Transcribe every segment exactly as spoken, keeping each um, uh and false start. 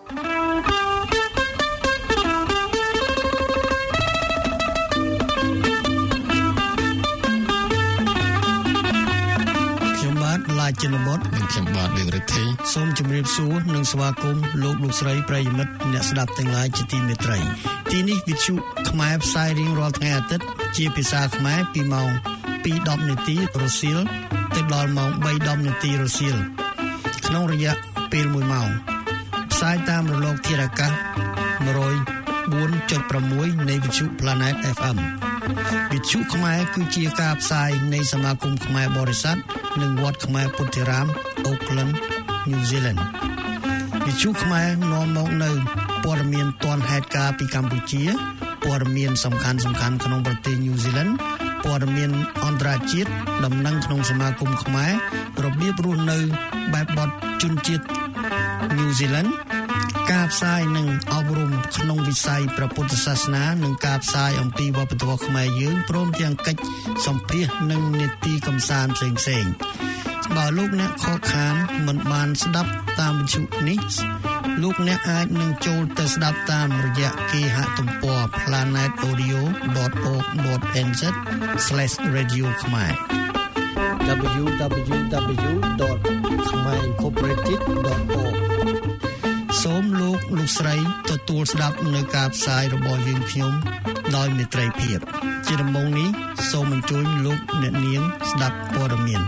ជនបទនិងខ្ញុំបាទវិរិទ្ធិសូមជម្រាបសួរនិងស្វាគមន៍លោកលោកស្រីប្រិយមិត្តអ្នកស្ដាប់ទាំងឡាយជាទីមេត្រីទីនេះវិទ្យុខ្មែរផ្សាយរៀងរាល់ថ្ងៃអាទិត្យជាភាសាខ្មែរពីម៉ោង ពីរដប់ នាទីរសៀលទៅដល់ម៉ោង បីដប់ នាទីរសៀលក្នុងរយៈពេលមួយម៉ោងផ្សាយតាមរលកធាតុអាកាស one oh four point six នៃវិទ្យុ Planet เอฟ เอ็ม វិទ្យុខ្មែរគឺជាការផ្សាយនៃសមាគមខ្មែរបរិស័ទនិងវត្តខ្មែរពុទ្ធិរាម Auckland New Zealand វិទ្យុខ្មែរនាំមកនៅព័ត៌មានទាន់ហេតុការណ៍ពីកម្ពុជាព័ត៌មានសំខាន់ៗក្នុងប្រទេស New Zealand ព័ត៌មានអន្តរជាតិដំណឹងក្នុងសមាគមខ្មែររបៀបរស់នៅបែបបទជនជាតិ New Zealand ការផ្សាយនិងអប់រំក្នុងវិស័យព្រះពុទ្ធសាសនានិងការផ្សាយអំពីវប្បធម៌ខ្មែរយើងព្រមទាំងកិច្ចសម្ភាសន៍និងនីតិកម្សាន្តផ្សេងៗបើលោកអ្នកខកខានមិនបានស្ដាប់តាមវិទ្យុនេះលោកអ្នកអាចនឹងចូលទៅស្ដាប់តាមរយៈគេហទំព័រ planet audio dot org dot n z slash radio ខ្មែរ double-u double-u double-u dot khmer incorporated dot org សូមលោកលោកស្រីទទួលស្ដាប់នៅការផ្សាយរបស់យើងខ្ញុំដោយមេត្រីភាពជាដំបូងនេះសូមអញ្ជើញលោកអ្នកនាងស្ដាប់ព័ត៌មាន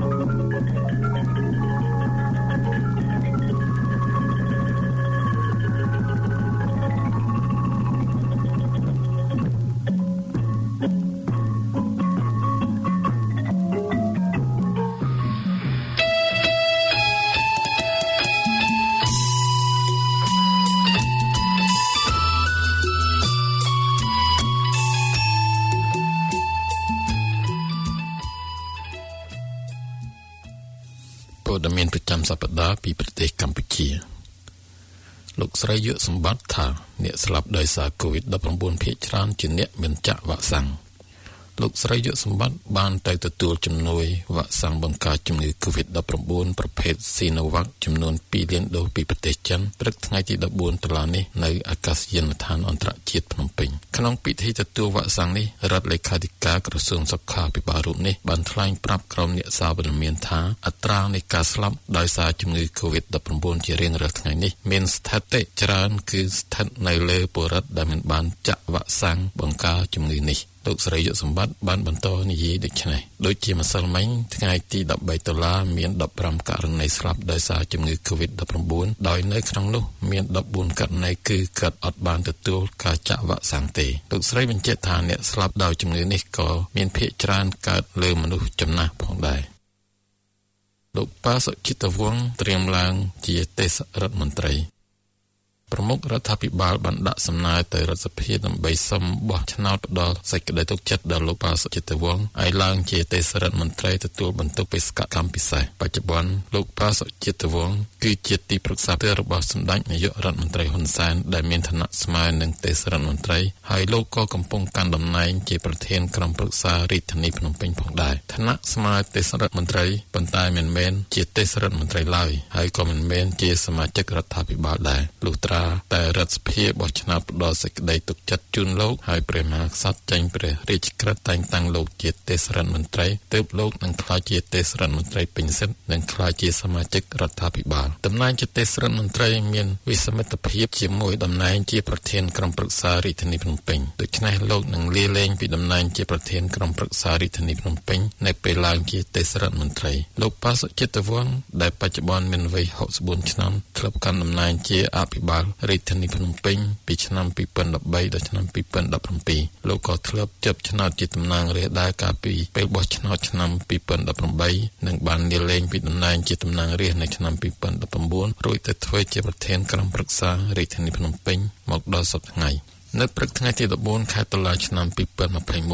ព័ត៌មានប្រចាំសប្តាហ៍ពីប្រទេសកម្ពុជាលោកស្រីយុសម្បត្តិថាអ្នកស្លាប់ដោយសារ COVID 19 ភាគច្រើនជាអ្នកមិនចាក់វ៉ាក់សាំងលោកស្រីយុសម្បត្តិបានទៅទទួលជំនួយវ៉ាក់សាំងបង្ការជំងឺ COVID 19 ប្រភេទ Sinovac ចំនួន twoលានដូសពីប្រទេសចិនព្រឹកថ្ងៃទីfourteenតុលានេះនៅអាកាសយានដ្ឋានអន្តរជាតិភ្នំពេញក្នុងពិធីទទួលវ៉ាក់សាំងនេះរដ្ឋលេខាធិការក្រសួងសុខាភិបាលរូបនេះបានថ្លែងប្រាប់ក្រុមអ្នកសារព័ត៌មានថាអត្រានៃការស្លាប់ដោយសារជំងឺ COVID 19 ជារៀងរាល់ថ្ងៃនេះមានស្ថិតិច្រើនគឺស្ថិតនៅលើពលរដ្ឋដែលមិនបានចាក់វ៉ាក់សាំងបង្ការជំងឺនេះលោកស្រីយុសម្បត្តិបានបន្តនិយាយដូចនេះដូចជាម្សិលមិញថ្ងៃទីthirteenតុលាមានfifteenករណីស្លាប់ដោយសារជំងឺ COVID 19 ដោយនៅក្នុងនោះមានfourteenករណីគឺគាត់អត់បានទទួលការចាក់វ៉ាក់សាំងទេលោកស្រីបញ្ជាក់ថាអ្នកស្លាប់ដោយជំងឺនេះក៏មានភាគច្រើនកើតលើមនុស្សចំណាស់ផងដែរលោកប៉ាសុជីតវង្សត្រៀមឡើងជាទេសរដ្ឋមន្ត្រីប្រមុខរដ្ឋាភិបាលបានដាក់សំណើទៅរដ្ឋសភាដើម្បីសុំបោះឆ្នោតផ្ដល់សេចក្តីទុកចិត្តដល់លោកប៉ាសុជីតវង្សឲ្យឡើងជាទេសរដ្ឋមន្ត្រីទទួលបន្ទុកបេសកកម្មពិសេសបច្ចុប្បន្នលោកប៉ាសុជីតវង្សគឺជាទីប្រឹក្សារបស់សម្ដេចនាយករដ្ឋមន្ត្រីហ៊ុនសែនដែលមានឋានៈស្មើនឹងទេសរដ្ឋមន្ត្រីហើយលោកក៏កំពុងកាន់តំណែងជាប្រធានក្រុមប្រឹក្សារាជធានីភ្នំពេញផងដែរឋានៈស្មើទេសរដ្ឋមន្ត្រីប៉ុន្តែមិនមែនជាទេសរដ្ឋមន្ត្រីឡើយហើយក៏មិនមែនជាសមាជិករដ្ឋាភិបាលដែរលុះត្រាតែរដ្ឋសភាបោះឆ្នោតផ្ដល់សេចក្តីទុកចិត្តជូនលោកហើយព្រះមហាក្សត្រចេញព្រះរាជក្រឹត្យតែងតាំងលោកជាទេសរដ្ឋមន្ត្រីទើបលោកនឹងក្លាយជាទេសរដ្ឋមន្ត្រីពេញសិទ្ធិនិងក្លាយជាសមាជិករដ្ឋាភិបាលតំណែងជាទេសរដ្ឋមន្ត្រីមានវិសមិទ្ធភាពជាមួយតំណែងជាប្រធានក្រុមប្រឹក្សារាជធានីភ្នំពេញដូច្នេះលោកនឹងលាលែងពីតំណែងជាប្រធានក្រុមប្រឹក្សារាជធានីភ្នំពេញនៅពេលឡើងជាទេសរដ្ឋមន្ត្រីលោកប៉ាសុជីតវង្សដែលបច្ចុប្បន្នមានវ័យsixty-fourឆ្នាំធ្លាប់កាន់តំណែងជាអភិបាលរាជធានីភ្នំពេញពីឆ្នាំtwo thousand thirteenដល់ឆ្នាំtwo thousand seventeenលោកក៏ធ្លាប់ជាប់ឆ្នោតជាតំណាងរាស្ត្រដែរកាលពីពេលបោះឆ្នោតឆ្នាំtwo thousand eighteenនិងបានលាលែងពីតំណែងជាតំណាងរាស្ត្រនៅឆ្នាំtwo thousand nineteenរួចទៅធ្វើជាប្រធានក្រុមប្រឹក្សារាជធានីភ្នំពេញមកដល់សប្តាហ៍ថ្ងៃនៅព្រឹកថ្ងៃទីfourteenខែតុលាឆ្នាំtwo thousand twenty-oneក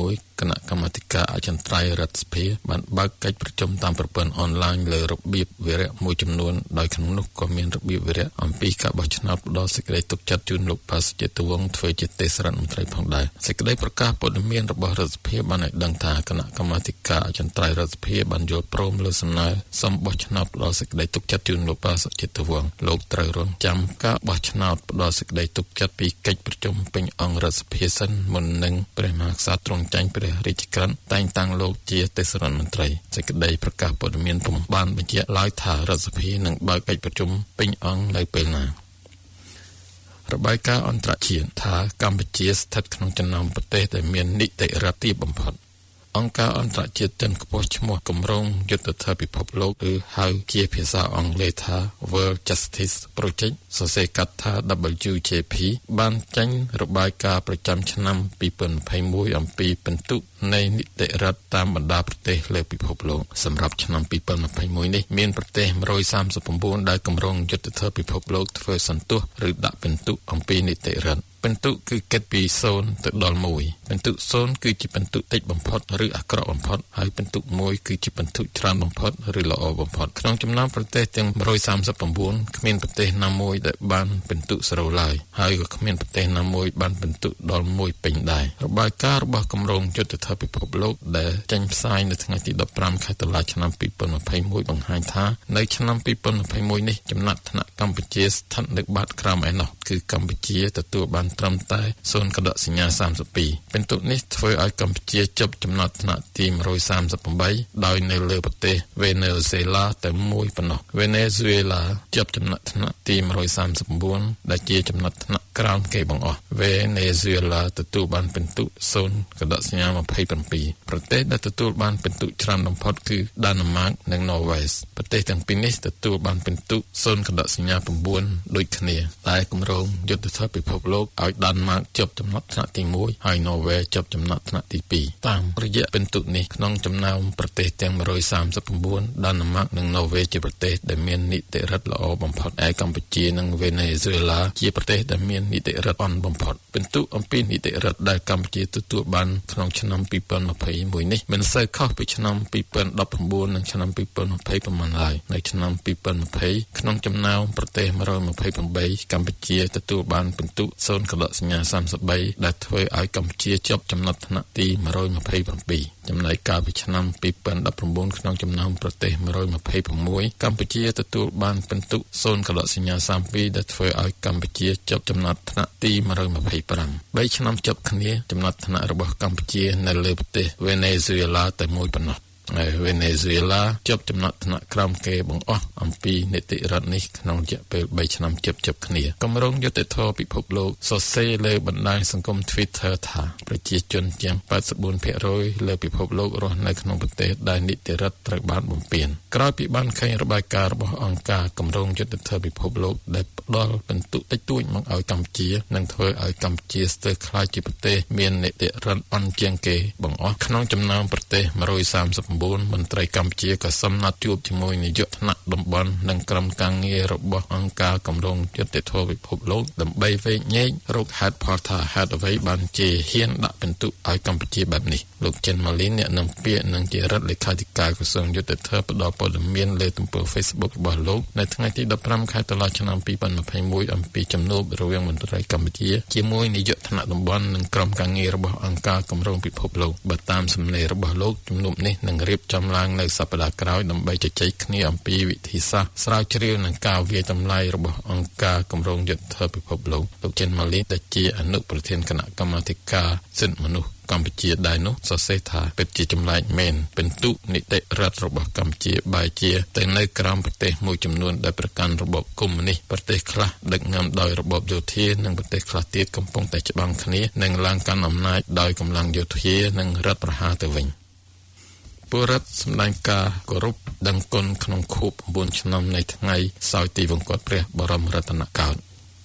ណៈកម្មាធិការអចិន្ត្រៃយ៍រដ្ឋសភាបានបើកកិច្ចប្រជុំតាមប្រព័ន្ធអនឡាញលើរបៀបវារៈមួយចំនួនដោយក្នុងនោះក៏មានរបៀបវារៈអំពីការបោះឆ្នោតផ្ដល់សេចក្តីទុកចិត្តជូនលោកបាសជិតវង្សធ្វើជាទេសរដ្ឋមន្ត្រីផងដែរសេចក្តីប្រកាសព័ត៌មានរបស់រដ្ឋសភាបានឲ្យដឹងថាគណៈកម្មាធិការអចិន្ត្រៃយ៍រដ្ឋសភាបានយល់ព្រមលើសំណើសុំបោះឆ្នោតផ្ដល់សេចក្តីទុកចិត្តជូនលោកបាសជិតវង្សលោកត្រូវរងចាំការបោះឆ្នោតផ្ដល់សេចក្តីទុកចិត្តពីកិច្ចប្រជុំពេញអង្គរដ្ឋសភាសិនមុននឹងព្រះមហាក្សត្រទ្រង់ចាញ់ព្រះរាជក្រឹត្យតែងតាំងលោកជាទេសរដ្ឋមន្ត្រីសេចក្តីប្រកាសព័ត៌មានពុំបានបញ្ជាក់ឡើយថារដ្ឋសភានឹងបើកកិច្ចប្រជុំពេញអង្គនៅពេលណារបាយការណ៍អន្តរជាតិថាកម្ពុជាស្ថិតក្នុងចំណោមប្រទេសដែលមាននីតិរដ្ឋទាបបំផុតអង្គការអន្តរជាតិចិនខ្ពស់ឈ្មោះគម្រោងយុទ្ធសាស្ត្រពិភពលោកឬហៅជាភាសាអង់គ្លេសថា World Justice Project សរសេរកាត់ថា ដប៊្យូ ជេ ភី បានចេញរបាយការណ៍ប្រចាំឆ្នាំពីរពាន់ยี่สิบเอ็ดអំពីពិន្ទុនៃនីតិរដ្ឋតាមបណ្ដាប្រទេសលើពិភពលោកសម្រាប់ឆ្នាំពីរពាន់ยี่สิบเอ็ดនេះមានប្រទេសone hundred thirty-nineដែលគម្រោងយុទ្ធសាស្ត្រពិភពលោកធ្វើសន្ទុះឬដាក់ពិន្ទុអំពីនីតិរដ្ឋពិន្ទុគឺគិតពីศูนย์ទៅដល់មួយពិន្ទុศูนย์គឺជាពិន្ទុតិចបំផុតឬអាក្រក់បំផុតហើយពិន្ទុមួយគឺជាពិន្ទុច្រើនបំផុតឬល្អបំផុតក្នុងចំណោមប្រទេសទាំងone hundred thirty-nineគ្មានប្រទេសណាមួយដែលបានពិន្ទុゼロឡើយហើយក៏គ្មានប្រទេសណាមួយបានពិន្ទុដល់មួយពេញដែររបាយការណ៍របស់គម្រោងយុទ្ធសាស្ត្រពិភពលោកដែលចេញផ្សាយនៅថ្ងៃទីfifteenខែតុលាឆ្នាំពីរពាន់ยี่สิบเอ็ดបង្ហាញថានៅឆ្នាំពីរពាន់ยี่สิบเอ็ดនេះចំណាត់ថ្នាក់កម្ពុជាស្ថិតនៅបាតក្រោមឯណោះគឺកម្ពុជាទទួលបានត្រឹមតែศูนย์កដកសញ្ញាthirty-twoពិន្ទុនេះធ្វើឲ្យកម្ពុជាចុះចំណាត់ថ្នាក់ទីone hundred thirty-eightដោយនៅលើប្រទេសវេណេស៊ុយអេឡាតែមួយប៉ុណ្ណោះវេណេស៊ុយអេឡាចុះចំណាត់ថ្នាក់ទីone hundred thirty-nineដែលជាចំណាត់ថ្នាក់ក្រោមគេបង្អស់វេណេស៊ុយអេឡាទទួលបានពិន្ទុศูนย์កដកសញ្ញាtwenty-sevenប្រទេសដែលទទួលបានពិន្ទុច្រើនបំផុតគឺដាណឺម៉ាកនិងណ័រវេសប្រទេសទាំងពីរនេះទទួលបានពិន្ទុศูนย์កដកសញ្ញាnineដូចគ្នាតែគម្រោងយុទ្ធសាស្ត្រពិភពលោកឲ្យដាណឺម៉ាកចុះចំណាត់ថ្នាក់ទីoneហើយណ័រវេសចុះចំណាត់ថ្នាក់ទីtwoតាមរយៈពិន្ទុនេះក្នុងចំណោមប្រទេសទាំងone hundred thirty-nineដាណឺម៉ាកនិងណ័រវេសជាប្រទេសដែលមាននីតិរដ្ឋល្អបំផុតឯកម្ពុជានិងវេណេស៊ុយអេឡាជាប្រទេសដែលមាននីតិរដ្ឋអន់បំផុតពិន្ទុអំពីនីតិរដ្ឋដែលកម្ពុជាទទួលបានក្នុងឆ្នាំពីរពាន់ยี่สิบเอ็ดនេះមិនសូវខុសពីឆ្នាំពីរពាន់ដប់ប្រាំបួននិងឆ្នាំពីរពាន់ยี่สิบប៉ុន្មានឡើយនៅឆ្នាំពីរពាន់ยี่สิบក្នុងចំណោមប្រទេសone hundred twenty-eightកម្ពុជាទទួលបានពិន្ទុศูนย์កដកសញ្ញាthirty-threeដែលធ្វើឲ្យកម្ពុជាជាប់ចំណាត់ថ្នាក់ទីone hundred twenty-sevenចំណែកកាលពីឆ្នាំពីរពាន់ដប់ប្រាំបួនក្នុងចំណោមប្រទេសone hundred twenty-sixកម្ពុជាទទួលបានពិន្ទុศูนย์កដកសញ្ញាthirty-twoដែលធ្វើឲ្យកម្ពុជាជាប់ចំណាត់ថ្នាក់ទីone hundred twenty-fiveបីឆ្នាំជាប់គ្នាចំណាត់ថ្នាក់របស់កម្ពុជានៅលើប្រទេសវេណេស៊ុយអេឡាតែមួយប៉ុណ្ណោះហើយវេណេស៊ុយអេឡាជាប់ចំណាត់ថ្នាក់ក្រោមគេបង្អស់អំពីនីតិរដ្ឋនេះក្នុងរយៈពេលthreeឆ្នាំជាប់ជាប់គ្នាគម្រោងយុត្តិធម៌ពិភពលោកសរសេរលើបណ្ដាញសង្គម Twitter ថាប្រជាជនទាំងeighty-four percentលើពិភពលោករស់នៅក្នុងប្រទេសដែលនីតិរដ្ឋត្រូវបានបំពានក្រោយពីបានឃើញរបាយការណ៍របស់អង្គការគម្រោងយុត្តិធម៌ពិភពលោកដែលផ្ដល់ពិន្ទុតិចតួចមកឲ្យកម្ពុជានិងធ្វើឲ្យកម្ពុជាស្ទើរក្លាយជាប្រទេសមាននីតិរដ្ឋអន់ជាងគេបង្អស់ក្នុងចំណោមប្រទេសone hundred thirty-nineមន្ត្រីកម្ពុជាក៏សំណាក់ជួបជាមួយនាយកថ្នាក់តំបន់និងក្រុមការងាររបស់អង្គការគម្រោងយុត្តិធម៌ពិភពលោកដើម្បីវែកញែករកហេតុផលថាហេតុអ្វីបានជាហ៊ានដាក់ពិន្ទុឲ្យកម្ពុជាបែបនេះលោកចិនម៉ាលីនអ្នកនាំពាក្យនិងជារដ្ឋលេខាធិការក្រសួងយុត្តិធម៌ផ្ដល់ព័ត៌មានលើទំព័រ Facebook របស់លោកនៅថ្ងៃទីfifteenខែតុលាឆ្នាំtwo thousand twenty-oneអំពីជំនួបរវាងមន្ត្រីកម្ពុជាជាមួយនាយកថ្នាក់តំបន់និងក្រុមការងាររបស់អង្គការគម្រោងពិភពលោកបើតាមសំណេររបស់លោកជំនួបនេះនឹងរៀបចំឡើងនៅសប្តាហ៍ក្រោយដើម្បីជជែកគ្នាអំពីវិធីសាស្ត្រស្រាវជ្រាវនិងការវាយតម្លៃរបស់អង្គការគម្រោងយុត្តិធម៌ពិភពលោកលោកចិនម៉ាលីដែលជាអនុប្រធានគណៈកម្មាធិការសិទ្ធិមនុស្សកម្ពុជាដែរនោះសរសេរថាពិតជាចម្លែកមែនពិន្ទុនីតិរដ្ឋរបស់កម្ពុជាបែរជាទៅនៅក្រោមប្រទេសមួយចំនួនដែលប្រកាន់របបកុម្មុយនីសប្រទេសខ្លះដឹកនាំដោយរបបយោធានិងប្រទេសខ្លះទៀតកំពុងតែច្បាំងគ្នានិងឡើងកាន់អំណាចដោយកម្លាំងយោធានិងរដ្ឋប្រហារទៅវិញពលរដ្ឋសម្ដែងការគោរពដឹងគុណក្នុងខួបnineឆ្នាំនៃថ្ងៃសោយទីវង្គតព្រះបរមរតនកោដ្ឋ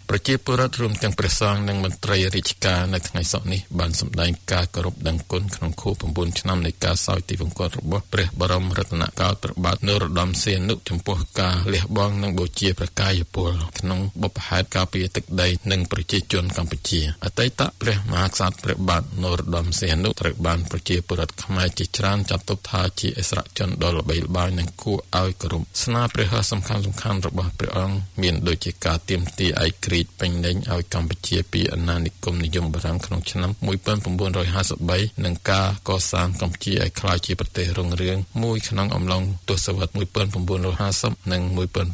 ប្រជាពលរដ្ឋរួមទាំងព្រះសង្ឃនិងមន្ត្រីរាជការនៅថ្ងៃសុក្រនេះបានសម្ដែងការគោរពដឹងគុណក្នុងខួប9ឆ្នាំនៃការសោយទីវង្គតរបស់ព្រះបរមរតនកោដ្ឋព្រះបាទនរោត្តមសីហនុចំពោះការលះបង់និងបូជាព្រះកាយពលក្នុងបុព្វហេតុការពារទឹកដីនិងប្រជាជនកម្ពុជាអតីតព្រះមហាក្សត្រព្រះបាទនរោត្តមសីហនុត្រូវបានប្រជាពលរដ្ឋខ្មែរជាច្រើនចាត់ទុកថាជាឥស្សរជនដ៏ល្បីល្បាញនិងគួរឲ្យគោរពស្នាព្រះហស្ថសំខាន់ៗរបស់ព្រះអង្គមានដូចជាការទាមទារឯករាជ្យពេញលេញឲ្យកម្ពុជាពីអាណានិគមនិយមបារាំងក្នុងឆ្នាំnineteen fifty-threeនិងការកសាងកម្ពុជាឲ្យក្លាយជាប្រទេសរុងរឿងមួយក្នុងអំឡុងទសវត្សរ៍nineteen fiftyនិងnineteen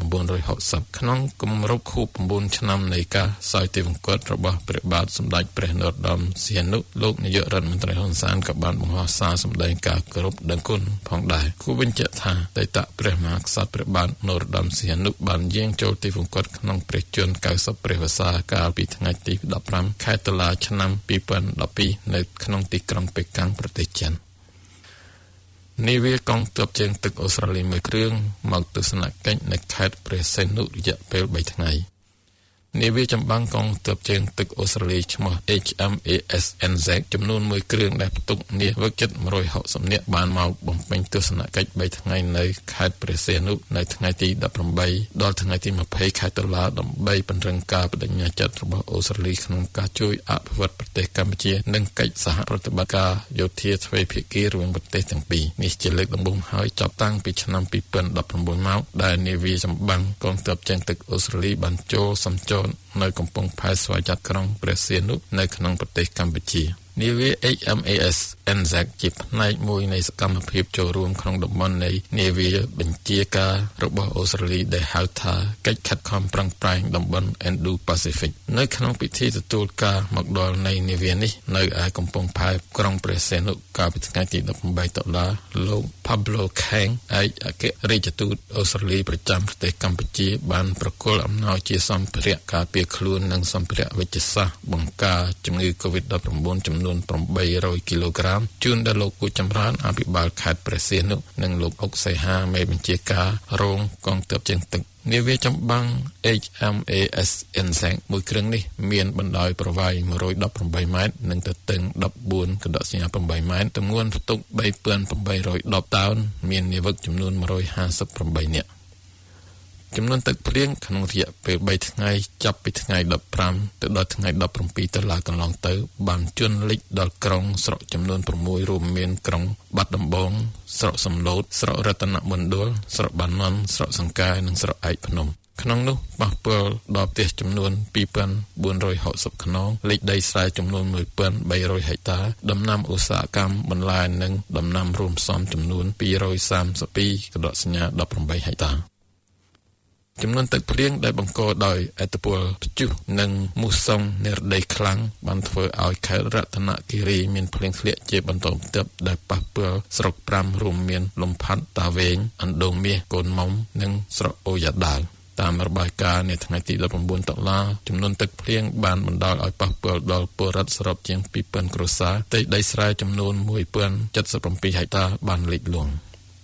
sixtyក្នុងគម្រប់ខួប9ឆ្នាំនៃការសោយទីវង្គតរបស់ព្រះបាទសម្ដេចព្រះនរោត្តមសីហនុលោកនាយករដ្ឋមន្ត្រីហ៊ុនសែនក៏បានបង្ហោះសារសម្ដែងការគោរពដឹងគុណផងដែរគួរបញ្ជាក់ថាអតីតព្រះមហាក្សត្រព្រះបាទនរោត្តមសីហនុបានយាងចូលទីវង្គតក្នុងព្រះជន្មninetyព្រះវស្សាកាលពីថ្ងៃទីfifteenខែតុលាឆ្នាំtwenty twelveនៅក្នុងទីក្រុងប៉េកាំងប្រទេសចិននាវាកងទ័ពជើងទឹកអូស្ត្រាលីមួយគ្រឿងមកទស្សនកិច្ចនៅខេត្តព្រះសីហនុរយៈពេលthreeថ្ងៃនាវាចម្បាំងកងទ័ពជើងទឹកអូស្ត្រាលីឈ្មោះ H M A S N Z ចំនួនមួយគ្រឿងដែលផ្ទុកនាវិកជិតone hundred sixtyនាក់បានមកបំពេញទស្សនកិច្ចthreeថ្ងៃនៅខេត្តព្រះសីហនុនៅថ្ងៃទីeighteenដល់ថ្ងៃទីtwentyខែតុលាដើម្បីពង្រឹងការបដិញ្ញាចិត្តរបស់អូស្ត្រាលីក្នុងការជួយអភិវឌ្ឍប្រទេសកម្ពុជានិងកិច្ចសហប្រតិបត្តិការយោធាទ្វេភាគីរវាងប្រទេសទាំងពីរនេះជាលើកដំបូងហើយចាប់តាំងពីឆ្នាំtwenty nineteenមកដែលនាវាចម្បាំងកងទ័ពជើងទឹកអូស្ត្រាលីបានចូលសម្ចរនៅកំពង់ផែស្វយ័តក្រុងព្រះសីហនុនៅក្នុងប្រទេសកម្ពុជានាវា H M A S N Z ជាផ្នែកមួយនៃសកម្មភាពចូលរួមក្នុងតំបន់នៃនាវាបញ្ជាការរបស់អូស្ត្រាលីដែលហៅថាកិច្ចខិតខំប្រឹងប្រែងតំបន់ Indo-Pacific នៅក្នុងពិធីទទួលការមកដល់នៃនាវានេះនៅឯកំពង់ផែក្រុងព្រះសីហនុកាលពីថ្ងៃទីeighteenតុលាលោក Pablo Kang ឯកអគ្គរដ្ឋទូតអូស្ត្រាលីប្រចាំប្រទេសកម្ពុជាបានប្រគល់អំណោយជាសម្ភារៈការពារខ្លួននិងសម្ភារៈវេជ្ជសាស្ត្របង្ការជំងឺ COVID nineteen ចំនួនeight hundredគីឡូក្រាមជូនដល់លោកគូចម្រើនអភិបាលខេត្តព្រះសីហនុនិងលោកអុកសីហាមេបញ្ជាការរងកងទ័ពជើងទឹកនាវាចម្បាំង H M A S N Z មួយគ្រឿងនេះមានបណ្ដោយប្រវែងone hundred eighteenម៉ែត្រនិងទទឹងfourteenកដកសញ្ញាeightម៉ែត្រទម្ងន់ផ្ទុកthree thousand eight hundred tenតោនមាននាវិកចំនួនone hundred fifty-eightនាក់ចំនួនទឹកភ្លៀងក្នុងរយៈពេលthreeថ្ងៃចាប់ពីថ្ងៃfifteenទៅដល់ថ្ងៃseventeenតុលាកន្លងទៅបានជន់លិចដល់ក្រុងស្រុកចំនួនsixរួមមានក្រុងបាត់ដំបងស្រុកសំឡូតស្រុករតនមណ្ឌលស្រុកបាណន់ស្រុកសង្កែនិងស្រុកឯកភ្នំក្នុងនោះប៉ះពាល់ដល់ផ្ទះចំនួនtwo thousand four hundred sixtyខ្នងលិចដីស្រែចំនួនone thousand three hundredហិកតាដំណាំឧស្សាហកម្មបន្លែនិងដំណាំរួមផ្សំចំនួនtwo hundred thirty-twoកដកសញ្ញាeighteenហិកតាចំនួនទឹកភ្លៀងដែលបង្កដោយឥទ្ធិពលព្យុះនិងមូសុងនិរដីខ្លាំងបានធ្វើឲ្យខេត្តរតនគិរីមានភ្លៀងធ្លាក់ជាបន្តបន្ទាប់ដែលប៉ះពាល់ស្រុកfiveរួមមានលំផាត់តាវែងអណ្ដូងមាសកូនមុំនិងស្រុកអូយ៉ាដាល់តាមរបាយការណ៍នៅថ្ងៃទីnineteenតុលាចំនួនទឹកភ្លៀងបានបណ្ដាលឲ្យប៉ះពាល់ដល់ពលរដ្ឋសរុបជាងtwo thousandគ្រួសារផ្ទៃដីស្រែចំនួនone thousand seventy-sevenហិកតាបានលិចលង់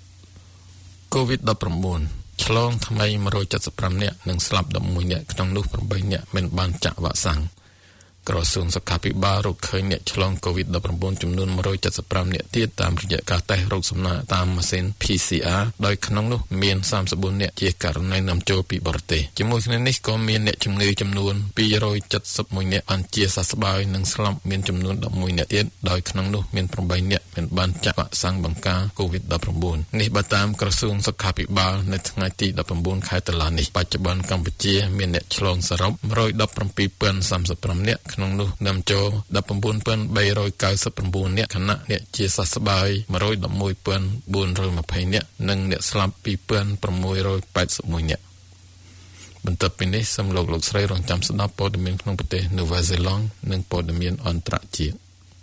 COVID nineteenឆ្លងថ្មីone hundred seventy-fiveនាក់និងស្លាប់elevenនាក់ក្នុងនោះeightនាក់មិនបានចាក់វ៉ាក់សាំងក្រសួងសុខាភិបាលរកឃើញអ្នកឆ្លង COVID nineteen ចំនួនone hundred seventy-fiveនាក់ទៀតតាមរយៈការតេស្តរោគសំណាតាមម៉ាស៊ីន P C R ដោយក្នុងនោះមានthirty-fourនាក់ជាករណីនាំចូលពីបរទេសជាមួយគ្នានេះក៏មានអ្នកជំងឺចំនួនtwo hundred seventy-oneនាក់បានជាសះស្បើយនិងស្លាប់មានចំនួនelevenនាក់ទៀតដោយក្នុងនោះមានeightនាក់មិនបានចាក់វ៉ាក់សាំងបង្ការ COVID nineteen នេះបើតាមក្រសួងសុខាភិបាលនៅថ្ងៃទីnineteenខែតុលានេះបច្ចុប្បន្នកម្ពុជាមានអ្នកឆ្លងសរុបone hundred seventeen thousand thirty-fiveនាក់ក្នុងនោះនាំចូលnineteen thousand three hundred ninety-nineនាក់ខណៈអ្នកជាសះស្បើយone hundred eleven thousand four hundred twentyនាក់និងអ្នកស្លាប់two thousand six hundred eighty-oneនាក់បន្ទាប់ពីនេះសូមលោកលោកស្រីរងចាំស្ដាប់ព័ត៌មានក្នុងប្រទេសនូវែលសេឡង់និងព័ត៌មានអន្តរជាតិ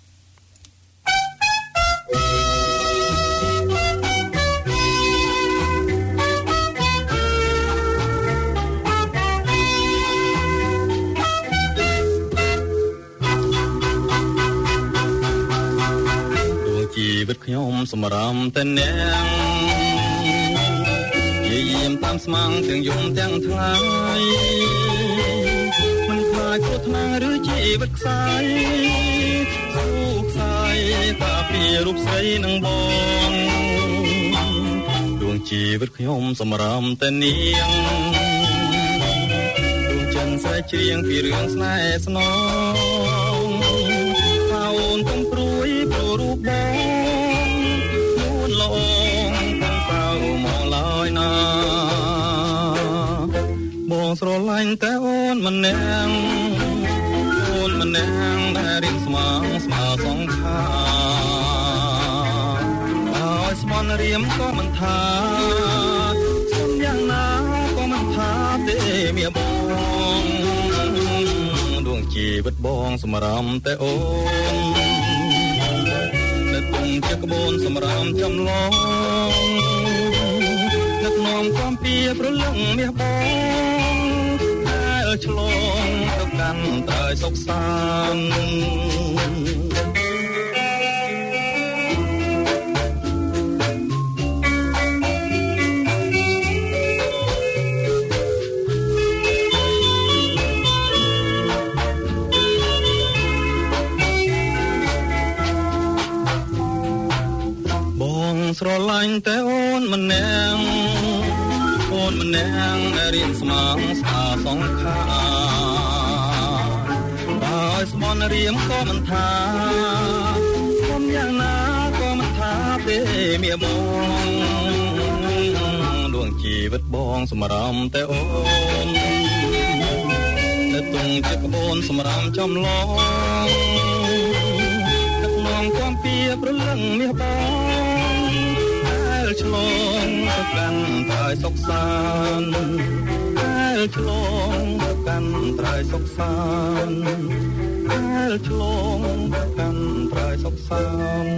ជីវិតខ្ញុំសម្រាមតែនាងយាយយាមតាមស្មាំងទាំងយំទាំងថ្ងៃមិនថ្នាំឬជីវិតខ្សែស៊ូខ្សែតាពីរូបស្រីនឹងបងដួងជីវិតខ្ញុំសម្រាមតែនាងដួងចិនស្រែកច្រៀងពីរឿងស្នេហ៍ស្នងថាអូនកំព្រួយព្រោះរូបបងនួនល្អតាំងសៅមកឡើយណាបងស្រឡាញ់តែអូនម្នាក់អូនម្នាក់ដែលរៀនស្មាងស្មើសងខាឲ្យស្មន់រៀមក៏មិនថាសុំយ៉ាងណាក៏មិនថាទេមៀបងដួងជីវិតបងសម្រាមតែអូននៅទុំជាក្បូនសម្រាមចំឡងនឹកនាំความពីប្រលឹងមាសបងដែលឆ្លងទៅកាន់ត្រើយសុខសាន្តស្រឡាញ់តែអូនម្នាក់អូនម្នាក់ដែលរៀនស្មងស្អាសងខាដោយស្មន់រៀមក៏មិនថាសុំយ៉ាងណាក៏មិនថាទេមៀបងដួងជីវិតបងសម្រាមតែអូននៅទុំជាក្បូនសម្រាមចំឡងដឹកនាំความពីប្រលឹងមាសបងឆ្លងទៅកាន់ត្រើយសុខសាន្តដែលឆ្លងទៅកាន់ត្រើយសុខសាន្តដែលឆ្លងទៅកាន់ត្រើយសុខសាន្ត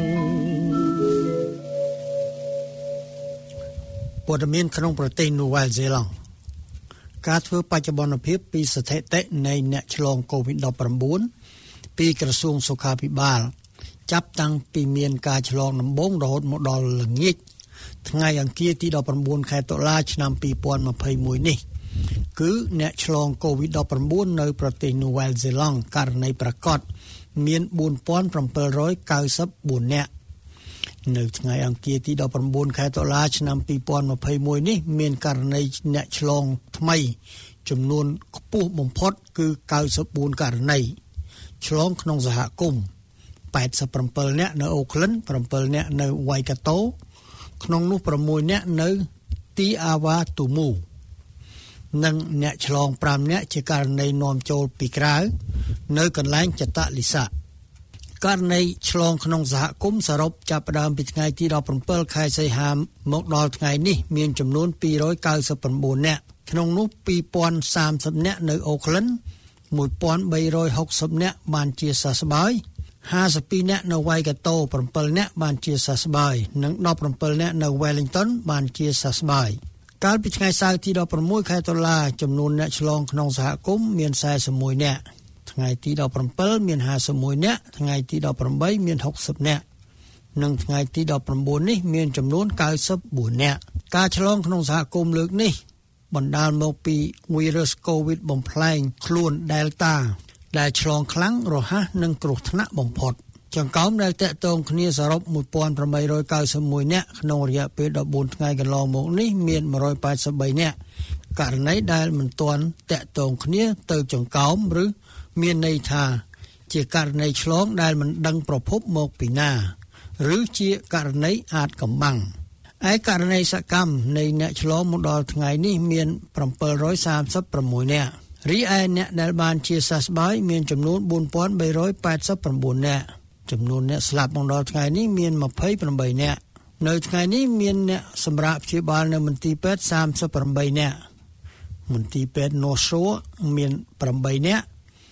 ព័ត៌មានក្នុងប្រទេសនូវែលសេឡង់ការធ្វើបច្ចុប្បន្នភាពពីស្ថិតិនៃអ្នកឆ្លង កូវីដ ដប់ប្រាំបួន ពីក្រសួងសុខាភិបាលចាប់តាំងពីមានការឆ្លងដំបូងរហូតមកដល់ល្ងាចថ្ងៃអង្គារទីដប់ប្រាំបួនខែតុលាឆ្នាំពីរពាន់ម្ភៃមួយនេះគឺអ្នកឆ្លង កូវីដ ដប់ប្រាំបួន នៅប្រទេសនូវែលសេឡង់ករណីប្រាកដមាន បួនពាន់ប្រាំពិលរយកៅសិបបួន នាក់នៅថ្ងៃអង្គារទីដប់ប្រាំបួនខែតុលាឆ្នាំពីរពាន់ម្ភៃមួយនេះមានករណីអ្នកឆ្លងថ្មីចំនួនខ្ពស់បំផុតគឺកៅសិបបួនករណីឆ្លងក្នុងសហគមន៍ប៉ែតសិបប្រាំពីរនាក់នៅអូក្លិនប្រាំពីរនាក់នៅវ៉ៃកាតូក្នុងនោះប្រាំមួយនាក់នៅទីអាវ៉ាទូមូនិងអ្នកឆ្លងប្រាំនាក់ជាករណីនាំចូលពីក្រៅនៅកន្លែងចតលិសាករណីឆ្លងក្នុងសហគមន៍សរុបចាប់ផ្ដើមពីថ្ងៃទីដប់ប្រាំពីរខែសីហាមកដល់ថ្ងៃនេះមានចំនួនពីររយកៅសិបប្រាំបួននាក់ក្នុងនោះពីរពាន់សាមសិបនាក់នៅអូក្លិនមួយពាន់បីរយហុកសិបនាក់បានជាសះស្បើយห้าสิบពីរនាក់នៅវ៉ៃកាតូប្រាំពីរនាក់បានជាសះស្បើយនិងដប់ប្រាំពីរនាក់នៅ Wellington បានជាសះស្បើយកាលពីថ្ងៃសៅរ៍ទីដប់ប្រាំមួយខែតុលាចំនួនអ្នកឆ្លងក្នុងសហគមន៍មានសែសិបមួយនាក់ថ្ងៃទីដប់ប្រាំពីរមានห้าสิบមួយនាក់ថ្ងៃទីដប់ប្រាំបីមានហុកសិបនាក់និងថ្ងៃទីដប់ប្រាំបួននេះមានចំនួនកៅសិបបួននាក់ការឆ្លងក្នុងសហគមន៍លើកនេះបណ្ដាលមកពីវីរុសកូវីដបំផ្លែងខ្លួន Deltaដែលឆ្លងខ្លាំងរហ័សនិងគ្រោះថ្នាក់បំផុតចង្កោមដែលតាក់ទងគ្នាសរុបមួយពាន់ប្រាំបីរយកៅសិបមួយនាក់ក្នុងរយៈពេលដប់បួនថ្ងៃកន្លងមកនេះមានមួយរយប៉ែតសិបបីនាក់ករណីដែលមិនទាន់តាក់ទងគ្នាទៅចង្កោមឬមានន័យថាជាករណីឆ្លងដែលមិនដឹងប្រភពមកពីណាឬជាករណីអាចកំបាំងឯករណីសកម្មនៃអ្នកឆ្លងមកដល់ថ្ងៃនេះមានbảyរយសាមសិបប្រាំមួយនាក់រីឯអ្នកដែលបានជាសះស្បើយមានចំនួនបួនពាន់បីរយប៉ែតសិបប្រាំបួននាក់ចំនួនអ្នកស្លាប់មកដល់ថ្ងៃនេះមានยี่สิบแปดនាក់នៅថ្ងៃនេះមានអ្នកសម្រាប់ព្យាបាលនៅមន្ទីរពេទ្យសាមសិបប្រាំបីនាក់មន្ទីរពេទ្យ North Shore មានប្រាំបីនាក់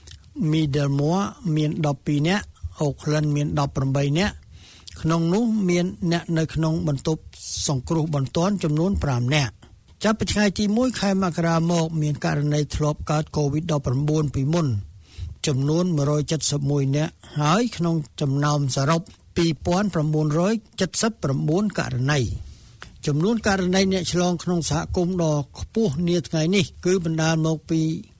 Middlemore មានដប់ពីរនាក់ Auckland មានដប់ប្រាំបីនាក់ក្នុងនោះមានអ្នកនៅក្នុងបន្ទប់សង្គ្រោះបន្ទាន់ចំនួនប្រាំនាក់ចាប់ពីថ្ងៃទីមួយខែមករាមកមានករណីធ្លាប់កើត កូវីដ ដប់ប្រាំបួន ពីមុនចំនួនមួយរយเจ็ดสิบเอ็ดនាក់ហើយក្នុងចំណោមសរុបពីរពាន់ប្រាំបួនរយเจ็ดสิบเก้าករណីចំនួនករណីអ្នកឆ្លងក្នុងសហគមន៍ដ៏ខ្ពស់នាថ្ងៃនេះគឺបណ្ដាលមកពី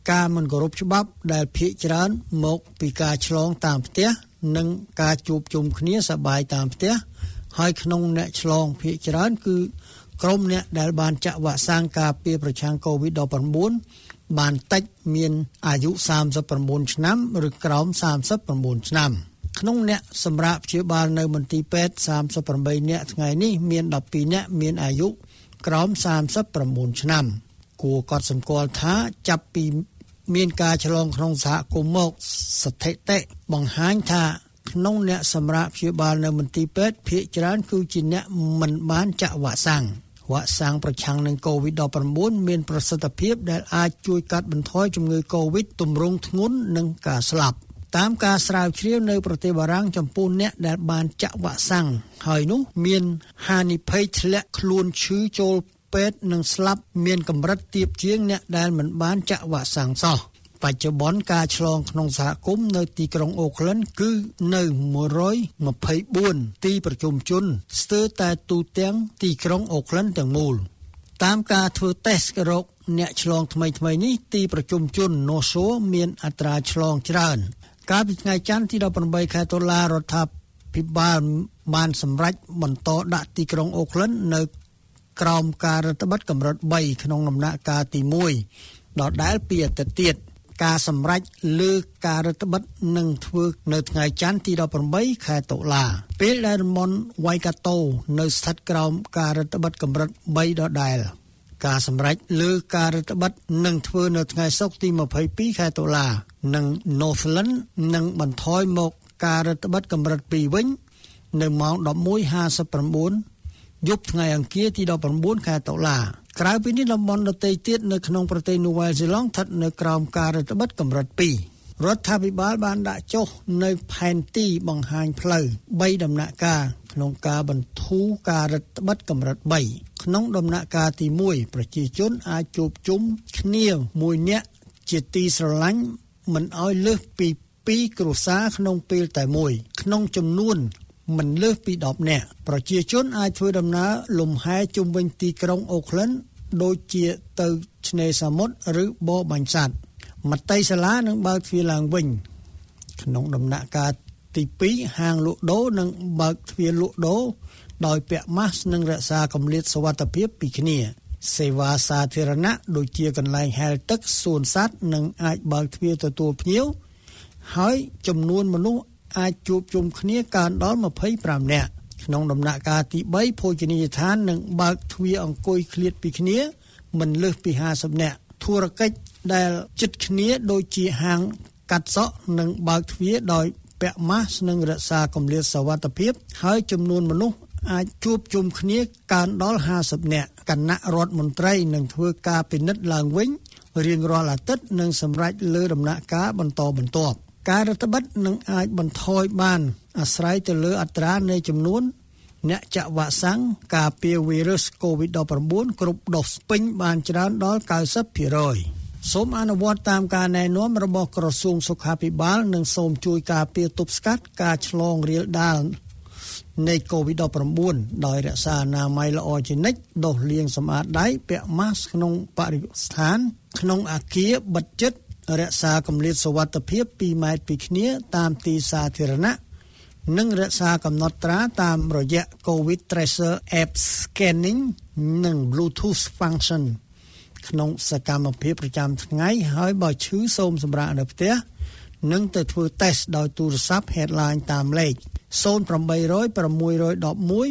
ការមិនគោរពច្បាប់ដែលភាគច្រើនមកពីការឆ្លងតាមផ្ទះនិងការជួបជុំគ្នាសប្បាយតាមផ្ទះហើយក្នុងអ្នកឆ្លងភាគច្រើនគឺក្រុមអ្នកដែលបានចាក់វ៉ាក់សាំងការពារប្រឆាំង កូវីដ ដប់ប្រាំបួន បានតិចមានអាយុសាមសិបប្រាំបួនឆ្នាំឬក្រោមសាមសិបប្រាំបួនឆ្នាំក្នុងអ្នកសម្រាប់ព្យាបាលនៅមន្ទីរពេទ្យសាមសិបប្រាំបីនាក់ថ្ងៃនេះមានដប់ពីរនាក់មានអាយុក្រោមសាមសិបប្រាំបួនឆ្នាំគួរកត់សម្គាល់ថាចាប់ពីមានការឆ្លងក្នុងសហគមន៍មកស្ថិតិបង្ហាញថាក្នុងអ្នកសម្រាប់ព្យាបាលនៅមន្ទីរពេទ្យភាគច្រើនគឺជាអ្នកមិនបានចាក់វ៉ាក់សាំងវ៉ាក់សាំងប្រឆាំងនឹង កូវីដ ដប់ប្រាំបួន មានប្រសិទ្ធភាពដែលអាចជួយកាត់បន្ថយជំងឺ កូវីដ ទម្រង់ធ្ងន់និងការស្លាប់តាមការស្រាវជ្រាវនៅប្រទេសបារាំងចំពោះអ្នកដែលបានចាក់វ៉ាក់សាំងហើយនោះមានហានិភ័យធ្លាក់ខ្លួនឈឺចូលពេទ្យនិងស្លាប់មានកម្រិតទាបជាងអ្នកដែលមិនបានចាក់វ៉ាក់សាំងសោះបច្ចុប្បន្នការឆ្លងក្នុងសហគមន៍នៅទីក្រុងអូក្លិនគឺនៅមួយរយម្ភៃបួនទីប្រជុំជនស្ទើរតែទូទាំងទីក្រុងអូក្លិនទាំងមូលតាមការធ្វើតេស្តរោគអ្នកឆ្លងថ្មីៗនេះទីប្រជុំជន Noso មានអត្រាឆ្លងច្រើនកាលពីថ្ងៃច័ន្ទទីដប់ប្រាំបីខែតុលារដ្ឋាភិបាលបានសម្រេចបន្តដាក់ទីក្រុងអូក្លិននៅក្រោមការរដ្ឋបတ်កម្រិតបីក្នុងដំណាក់កាលទីមួយដដែលពីអាទិត្យទៀតការសម្រេចលើការរដ្ឋបတ်នឹងធ្វើនៅថ្ងៃច័ន្ទទីដប់ប្រាំបីខែតុលាពេលដែលរមនវ៉ៃកាតូនៅស្ថិតក្រោមការរដ្ឋបတ်កម្រិតបីដដែលការសម្រេចលើការរដ្ឋបတ်នឹងធ្វើនៅថ្ងៃសុក្រទីម្ភៃពីរខែតុលានិង Northland នឹងបន្ថយមកការរដ្ឋបတ်កម្រិតពីរវិញនៅម៉ោងដប់មួយហាសិបប្រាំបួនយប់ថ្ងៃអង្គារទីដប់ប្រាំបួនខែតុលាក្រៅពីនេះតំបន់ដទៃទៀតនៅក្នុងប្រទេសនូវែលសេឡង់ស្ថិតនៅក្រោមការរដ្ឋបတ်កម្រិតពីររដ្ឋាភិបាលបានដាក់ចុះនៅផែនទីបង្ហាញផ្លូវបីដំណាក់កាលក្នុងការបន្ធូរការរដ្ឋបတ်កម្រិតបីក្នុងដំណាក់កាលទីមួយប្រជាជនអាចជួបជុំគ្នាមួយនាក់ជាទីស្រឡាញ់មិនឲ្យលើសពីពីរគ្រួសារក្នុងពេលតែមួយក្នុងចំនួនមិនលើសពីដប់នាក់ប្រជាជនអាចធ្វើដំណើរលំហែជុំវិញទីក្រុងអូក្លិនដូចជាទៅឆ្នេរសមុទ្រឬបរបាញ់សត្វមត្តេយ្យសាលានឹងបើកទ្វារឡើងវិញក្នុងដំណាក់កាលទីពីរហាងលក់ដូរនឹងបើកទ្វារលក់ដូរដោយពាក់ម៉ាស់និងរក្សាគម្លាតសុវត្ថិភាពពីគ្នាសេវាសាធារណៈដូចជាកន្លែងហែលទឹកសួនសត្វនឹងអាចបើកទ្វារទទួលភ្ញៀវហើយចំនួនមនុស្សអាចជួបជុំគ្នាកើនដល់ម្ភៃប្រាំនាក់ក្នុងដំណាក់កាលទីបីភោជនីយដ្ឋាននឹងបើកទ្វារអង្គុយឃ្លាតពីគ្នាមិនលើសពីហាសិបនាក់ធុរកិច្ចដែលជិតគ្នាដូចជាហាងកាត់សក់នឹងបើកទ្វារដោយពាក់ម៉ាស់និងរក្សាគម្លាតសុវត្ថិភាពហើយចំនួនមនុស្សអាចជួបជុំគ្នាកើនដល់ហាសិបនាក់គណៈរដ្ឋមន្ត្រីនឹងធ្វើការពិនិត្យឡើងវិញរៀងរាល់អាទិត្យនិងសម្រេចលើដំណាក់កាលបន្តបន្ទាប់ការរដ្ឋបတ်នឹងអាចបន្ថយបានអាស្រ័យទៅលើអត្រានៃចំនួនអ្នកចាក់វ៉ាក់សាំងការពារវីរុស កូវីដ ដប់ប្រាំបួន គ្រប់ដូសពេញបានច្រើនដល់九十ភាគរយសូមអនុវត្តតាមការណែនាំរបស់ក្រសួងសុខាភិបាលនិងសូមជួយការពារទប់ស្កាត់ការឆ្លងរាលដាលនៃ កូវីដ ដប់ប្រាំបួន ដោយរក្សាអនាម័យល្អជានិច្ចដុសលាងសម្អាតដៃពាក់ម៉ាស់ក្នុងបរិស្ថានក្នុងអគារបិទជិតរក្សាគម្លាតសុវត្ថិភាពពីរម៉ែត្រពីគ្នាតាមទីសាធារណៈនិងរក្សាកំណត់ត្រាតាមរយៈ COVID Tracer App Scanning និង Bluetooth Function ក្នុងសកម្មភាពប្រចាំថ្ងៃហើយបើឈឺសូមសម្រាកនៅផ្ទះនិងទៅធ្វើតេស្តដោយទូរស័ព្ទ Headline តាមលេខศูนย์ แปด ศูนย์ หก หนึ่ง หนึ่ง หนึ่ง หนึ่ง หนึ่ง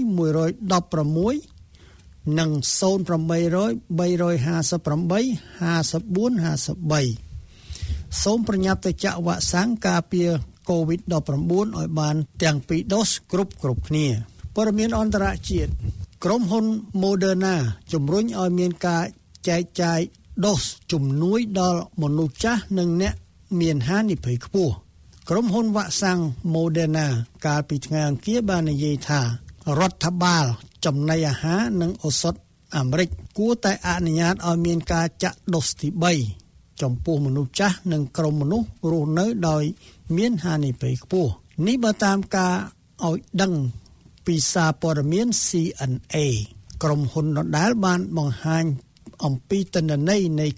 និង ศูนย์ แปด ศูนย์ สาม ห้า แปด ห้า สี่ ห้า สี่ ห้า สี่សូមប្រញាប់ទៅចាក់វ៉ាក់សាំងការពារ កូវីដ ដប់ប្រាំបួន ឲ្យបានទាំងពីរដូសគ្រប់គ្រប់គ្នាព័ត៌មានអន្តរជាតិក្រុមហ៊ុន Moderna ជំរុញឲ្យមានការចែកចាយដូសជំនួយដល់មនុស្សចាស់និងអ្នកមានហានិភ័យខ្ពស់ក្រុមហ៊ុនវ៉ាក់សាំង Moderna កាលពីថ្ងៃអង្គារបាននិយាយថារដ្ឋបាលចំណីអាហារនិងឱសថអាមេរិកគួរតែអនុញ្ញាតឲ្យមានការចាក់ដូសទីបីចំពោះមនុស្សចាស់និងក្រុមមនុស្សរស់នៅដោយមានហានិភ័យខ្ពស់នេះបើតាមការឲ្យដឹងពីសារព័ត៌មាន C N A ក្រុមហ៊ុនដដែលបានបង្ហាញអំពីទិន្នន័យនៃ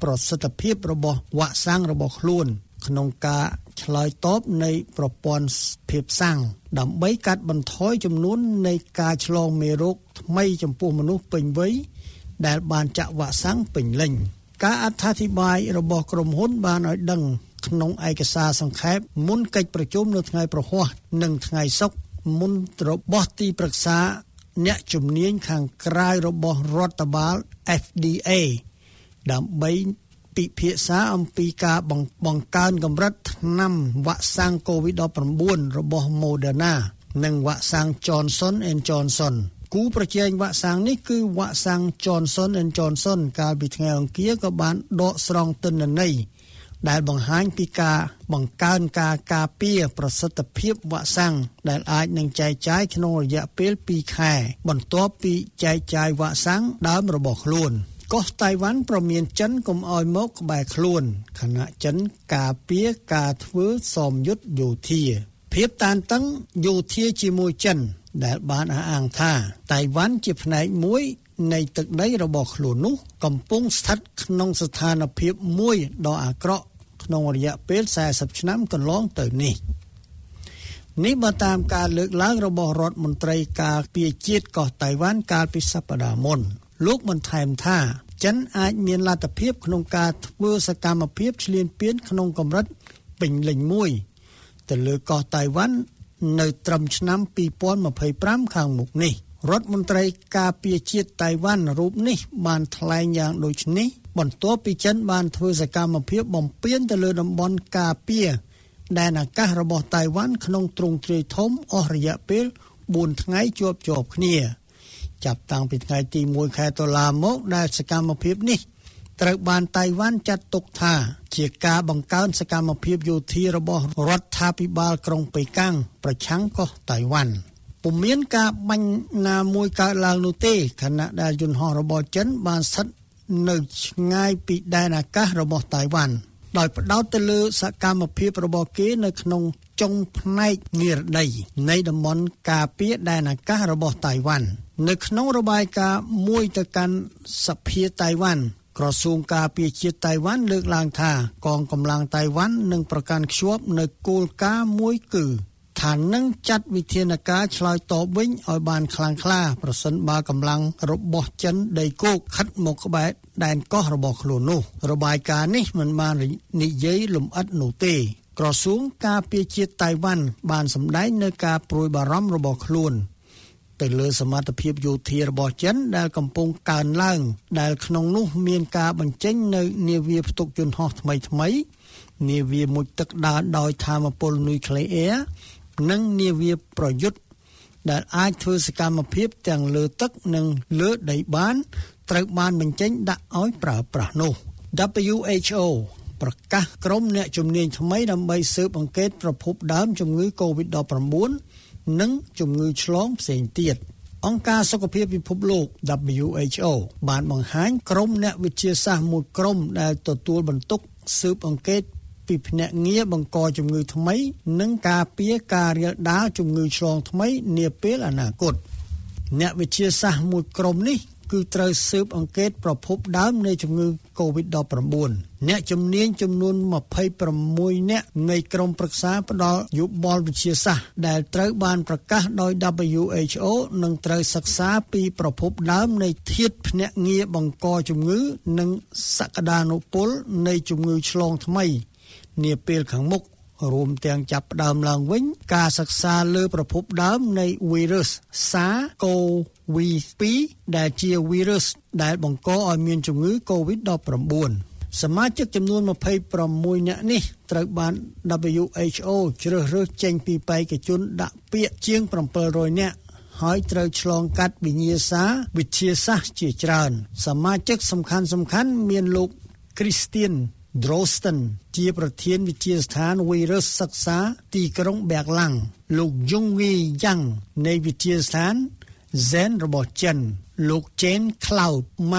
ប្រសិទ្ធភាពរបស់វ៉ាក់សាំងរបស់ខ្លួនក្នុងការឆ្លើយតបនៃប្រព័ន្ធភាពសាំងដើម្បីកាត់បន្ថយចំនួននៃការឆ្លងមេរោគថ្មីចំពោះមនុស្សពេញវ័យដែលបានចាក់វ៉ាក់សាំងពេញលេញការអត្ថាធិប្បាយរបស់ក្រុមហ៊ុនបានឲ្យដឹងក្នុងឯកសារសង្ខេបមុនកិច្ចប្រជុំនៅថ្ងៃប្រហ័សនិងថ្ងៃសុក្រមុនរបស់ទីប្រឹក្សាអ្នកជំនាញខាងក្រៅរបស់រដ្ឋបាល เอฟ ดี เอ ដើម្បីពិភាក្សាអំពីការបង្កើនកម្រិតថ្នាំវ៉ាក់សាំង កូវីដ ដប់ប្រាំបួន របស់ Moderna និងវ៉ាក់សាំង Johnson and Johnson គូប្រជែងវ៉ាក់សាំងនេះគឺវ៉ាក់សាំង Johnson and Johnson កាលពីថ្ងៃអង្គារក៏បានដកស្រង់ទិន្នន័យដែលបង្ហាញពីការបង្កើនការការពារប្រសិទ្ធភាពវ៉ាក់សាំងដែលអាចនឹងចែកចាយក្នុងរយៈពេលពីរខែបន្ទាប់ពីចែកចាយវ៉ាក់សាំងដើមរបស់ខ្លួនកោះតៃវ៉ាន់ប្រមានចិនកុំឲ្យមកក្បែរខ្លួនខណៈចិនការពារការធ្វើសមយុទ្ធយោធាភាពតានតឹងយោធាជាមួយចិនដែលបានអះអាងថាតៃវ៉ាន់ជាផ្នែកមួយនៃទឹកដីរបស់ខ្លួននោះកំពុងស្ថិតក្នុងស្ថានភាពមួយដ៏អាក្រក់ក្នុងរយៈពេលសែសិបឆ្នាំកន្លងទៅនេះនេះបើតាមការលើកឡើងរបស់រដ្ឋមន្ត្រីការពារជាតិកោះតៃវ៉ាន់កាលពីសប្តាហ៍មុនលោកបន្ថែមថាចិនអាចមានលទ្ធភាពក្នុងការធ្វើសកម្មភាពឈ្លានពានក្នុងកម្រិតពេញលេញមួយទៅលើកោះតៃវ៉ាន់នៅត្រឹមឆ្នាំពីរពាន់ម្ភៃប្រាំខាងមុខនេះរដ្ឋមន្ត្រីការពារជាតិតៃវ៉ាន់រូបនេះបានថ្លែងយ៉ាងដូចនេះបន្ទាប់ពីចិនបានធ្វើសកម្មភាពបំពានទៅលើតំបន់ការពារដែនអាកាសរបស់តៃវ៉ាន់ក្នុងទ្រង់ទ្រាយធំអស់រយៈពេលបួនថ្ងៃជាប់ជាប់គ្នាចាប់តាំងពីថ្ងៃទីមួយខែតុលាមកដែលសកម្មភាពនេះត្រូវបានតៃវ៉ាន់ចាត់ទុកថាជាការបង្កើនសកម្មភាពយោធារបស់រដ្ឋាភិបាលក្រុងប៉េកាំងប្រឆាំងកោះតៃវ៉ាន់ពុំមានការបាញ់ណាមួយកើតឡើងនោះទេខណៈដែលយន្តហោះរបស់ចិនបានស្ថិតនៅឆ្ងាយពីដែនអាកាសរបស់តៃវ៉ាន់ដោយផ្ដោតទៅលើសកម្មភាពរបស់គេនៅក្នុងចុងផ្នែកនិរដីនៃតំបន់ការពារដែនអាកាសរបស់តៃវ៉ាន់នៅក្នុងរបាយការណ៍មួយទៅកាន់សភាតៃវ៉ាន់ក្រសួងការពារជាតិតៃវ៉ាន់លើកឡើងថាកងកម្លាំងតៃវ៉ាន់នឹងប្រកាន់ខ្ជាប់នៅគោលការណ៍មួយគឺថានឹងចាត់វិធានការឆ្លើយតបវិញឲ្យបានខ្លាំងក្លាប្រសិនបើកម្លាំងរបស់ចិនដីគោកខិតមកក្បែរដែនកោះរបស់ខ្លួននោះរបាយការណ៍នេះមិនបាននិយាយលម្អិតនោះទេក្រសួងការពារជាតិតៃវ៉ាន់បានសម្ដែងនៅការព្រួយបារម្ភរបស់ខ្លួនទៅលើសមត្ថភាពយោធារបស់ចិនដែលកំពុងកើនឡើងដែលក្នុងនោះមានការបញ្ចេញនៅនាវាផ្ទុកយន្តហោះថ្មីថ្មីនាវាមុជទឹកដើរដោយថាមពលនុយក្លេអ៊ែរនិងនាវាប្រយុទ្ធដែលអាចធ្វើសកម្មភាពទាំងលើទឹកនិងលើដីបានត្រូវបានបញ្ចេញដាក់ឲ្យប្រើប្រាស់នោះ ดับเบิลยู เอช โอ ប្រកាសក្រុមអ្នកជំនាញថ្មីដើម្បីស៊ើបអង្កេតប្រភពដើមជំងឺ កូវីដ ដប់ប្រាំបួន និងជំងឺឆ្លងផ្សេងទៀតអង្គការសុខភាពពិភពលោក ดับเบิลยู เอช โอ បានបង្ហាញក្រុមអ្នកវិទ្យាសាស្ត្រមួយក្រុមដែលទទួលបន្ទុកស៊ើបអង្កេតពីភ្នាក់ងារបង្កជំងឺថ្មីនិងការពារការរាលដាលជំងឺឆ្លងថ្មីនាពេលអនាគតអ្នកវិទ្យាសាស្ត្រមួយក្រុមនេះគឺត្រូវស៊ើបអង្កេតប្រភពដើមនៃជំងឺ កូវីដ ដប់ប្រាំបួន អ្នកជំនាញចំនួនម្ភៃប្រាំមួយនាក់នៃក្រុមប្រឹក្សាផ្ដល់យោបល់វិទ្យាសាស្ត្រដែលត្រូវបានប្រកាសដោយ ดับเบิลยู เอช โอ នឹងត្រូវសិក្សាពីប្រភពដើមនៃធាតុភ្នាក់ងារបង្កជំងឺនិងសក្តានុពលនៃជំងឺឆ្លងថ្មីនាពេលខាងមុខរួមទាំងចាប់ផ្ដើមឡើងវិញការសិក្សាលើប្រភពដើមនៃវីរុស SARS-CoV ทู ដែលជាវីរុសដែលបង្កឲ្យមានជំងឺ កូវីដ ដប់ប្រាំបួន សមាជិកចំនួនម្ភៃប្រាំមួយនាក់នេះត្រូវបាន ดับเบิลยู เอช โอ ជ្រើសរើសចេញពីបេក្ខជនដាក់ពាក្យជាងเจ็ดร้อยនាក់ហើយត្រូវឆ្លងកាត់វិញ្ញាសាវិទ្យាសាស្ត្រជាច្រើនសមាជិកសំខាន់ៗមានលោក Christian Drosten ជាប្រធានវិទ្យាស្ថានវីរុសសិក្សាទីក្រុងបែកឡាំងលោក Yongyi Yang នៃវិទ្យាស្ថាន Zen របស់ចិនលោក Jane Cloud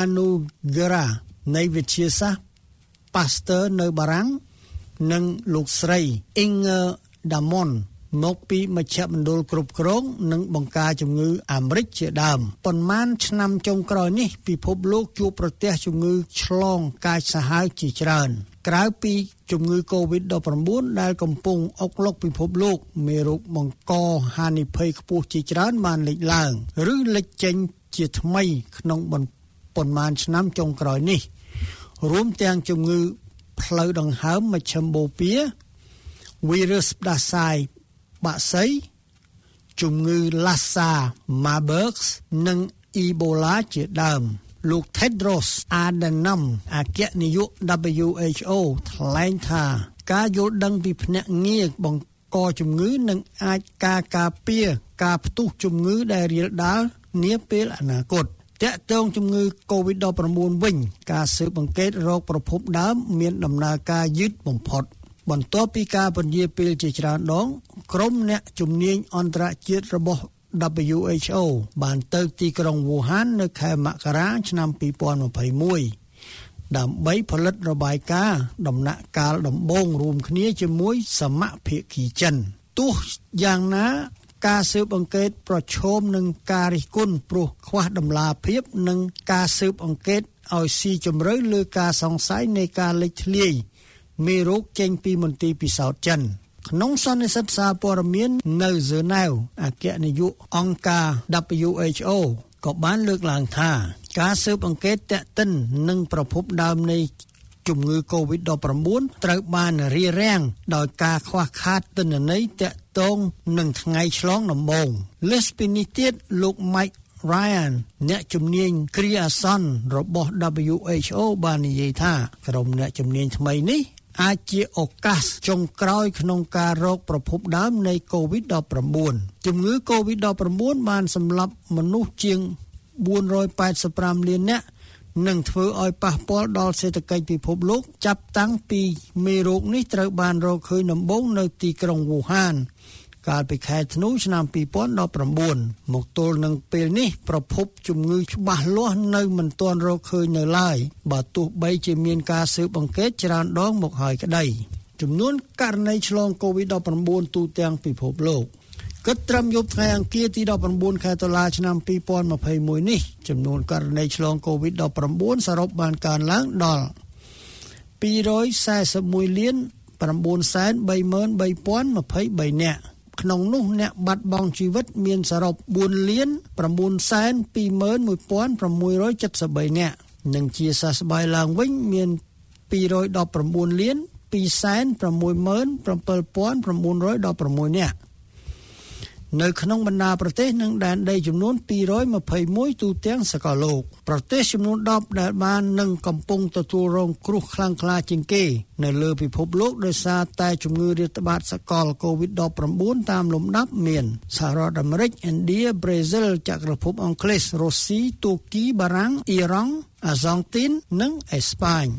Manugara នៃវិទ្យាសាស្ត្រ Pasteur នៅបារាំងនិងលោកស្រី Inger Damon មកពីមជ្ឈមណ្ឌលគ្រប់គ្រងនិងបង្ការជំងឺអាមេរិកជាដើមប៉ុន្មានឆ្នាំចុងក្រោយនេះពិភពលោកជួបប្រទះជំងឺឆ្លងកាចសាហាវជាច្រើនក្រៅពីជំងឺ កូវីដ ដប់ប្រាំបួន ដែលកំពុងអុកឡុកពិភពលោកមេរោគបង្កហានិភ័យខ្ពស់ជាច្រើនបានលេចឡើងឬលេចចេញជាថ្មីក្នុងប៉ុន្មានឆ្នាំចុងក្រោយនេះរួមទាំងជំងឺផ្លូវដង្ហើមមជ្ឈមបូព៌ាវីរុសផ្ដាសាយបាក់សីជំងឺ Lassa Marburg និង Ebola ជាដើមលោក Tedros Adhanom អគ្គនាយក ដប៊្យូ អេច អូ ថ្លែងថាការយល់ដឹងពីភ្នាក់ងារបង្កជំងឺនឹងអាចការការពារការផ្ទុះជំងឺដែលរាលដាលនាពេលអនាគតតាក់ទងជំងឺ កូវីដ ដប់ប្រាំបួន វិញការស៊ើបអង្កេតរោគប្រភពដើមមានដំណើរការយឺតបំផុតបន្ទាប់ពីការពន្យាពេលជាច្រើនដងក្រុមអ្នកជំនាញអន្តរជាតិរបស់ ដប៊្យូ អេច អូ បានទៅទីក្រុងវូហាននៅខែមករាឆ្នាំពីរពាន់ម្ភៃមួយដើម្បីផលិតរបាយការណ៍ដំណាក់កាលដំបូងរួមគ្នាជាមួយសមភាគីចិនទោះយ៉ាងណាការស៊ើបអង្កេតប្រឈមនឹងការរិះគន់ព្រោះខ្វះតម្លាភាពនិងការស៊ើបអង្កេតឲ្យស៊ីជម្រៅលើការសង្ស័យនៃការលេចធ្លាយមេរោគចេញពីមន្ទីរពិសោធន៍ចិនក្នុងសន្និសីទសារព័ត៌មាននៅហ្សឺណែវអគ្គនាយកអង្គការ ដប៊្យូ អេច អូ ក៏បានលើកឡើងថាការស៊ើបអង្កេតទាក់ទិននឹងប្រភពដើមនៃជំងឺ កូវីដ ដប់ប្រាំបួន ត្រូវបានរារាំងដោយការខ្វះខាតទិន្នន័យទាក់ទងនឹងថ្ងៃឆ្លងដំបូងលើសពីនេះទៀតលោក Mike Ryan អ្នកជំនាញគ្រាអាសន្នរបស់ ដប៊្យូ អេច អូ បាននិយាយថាក្រុមអ្នកជំនាញថ្មីនេះអាចជាឱកាសចុងក្រោយក្នុងការរកប្រភពដើមនៃ កូវីដ ដប់ប្រាំបួន ជំងឺ កូវីដ ដប់ប្រាំបួន បានសម្លាប់មនុស្សជាងបួនរយប៉ែតសិបប្រាំលាននាក់និងធ្វើឲ្យប៉ះពាល់ដល់សេដ្ឋកិច្ចពិភពលោកចាប់តាំងពីមេរោគនេះត្រូវបានរកឃើញដំបូងនៅទីក្រុងវូហានកាលពីខែធ្នូឆ្នាំពីរពាន់ដប់ប្រាំបួនមកទល់នឹងពេលនេះប្រភពជំងឺច្បាស់លាស់នៅមិនទាន់រកឃើញនៅឡើយបើទោះបីជាមានការស៊ើបអង្កេតច្រើនដងមកហើយក្តីចំនួនករណីឆ្លង កូវីដ ដប់ប្រាំបួន ទូទាំងពិភពលោកគិតត្រឹមយប់ថ្ងៃអង្គារទីដប់ប្រាំបួនខែតុលាឆ្នាំពីរពាន់ម្ភៃមួយនេះចំនួនករណីឆ្លង កូវីដ ដប់ប្រាំបួន សរុបបានកើនឡើងដល់ពីររយសែសិបមួយលានប្រាំបួនសែនបីម៉ឺនបីពាន់ម្ភៃបីនាក់ក្នុងនោះអ្នកបាត់បង់ជីវិតមានសរុបបួនលានប្រាំបួនសែនពីរម៉ឺនមួយពាន់ប្រាំមួយរយចិតសិបបីនាក់និងជាសះស្បើយឡើងវិញមានពីររយដប់ប្រាំបួនលានពីរសែនប្រាំមួយម៉ឺនប្រាំពីរពាន់ប្រាំបួនរយដប់ប្រាំមួយនាក់នៅក្នុងបណ្ដាប្រទេសនិងដែនដីចំនួនពីររយម្ភៃមួយទូទាំងសកលលោកប្រទេសចំនួនដប់ដែលបាននិងកំពុងទទួលរងគ្រោះខ្លាំងក្លាជាងគេនៅលើពិភពលោកដោយសារតែជំងឺរាតត្បាតសកល កូវីដ ដប់ប្រាំបួន តាមលំដាប់មានសហរដ្ឋអាមេរិក ឥណ្ឌា ប្រេស៊ីល ចក្រភពអង់គ្លេស រុស្ស៊ី ទូគី បារាំង អ៊ីរ៉ង់ អាហ្សង់ទីន និងអេស្ប៉ាញ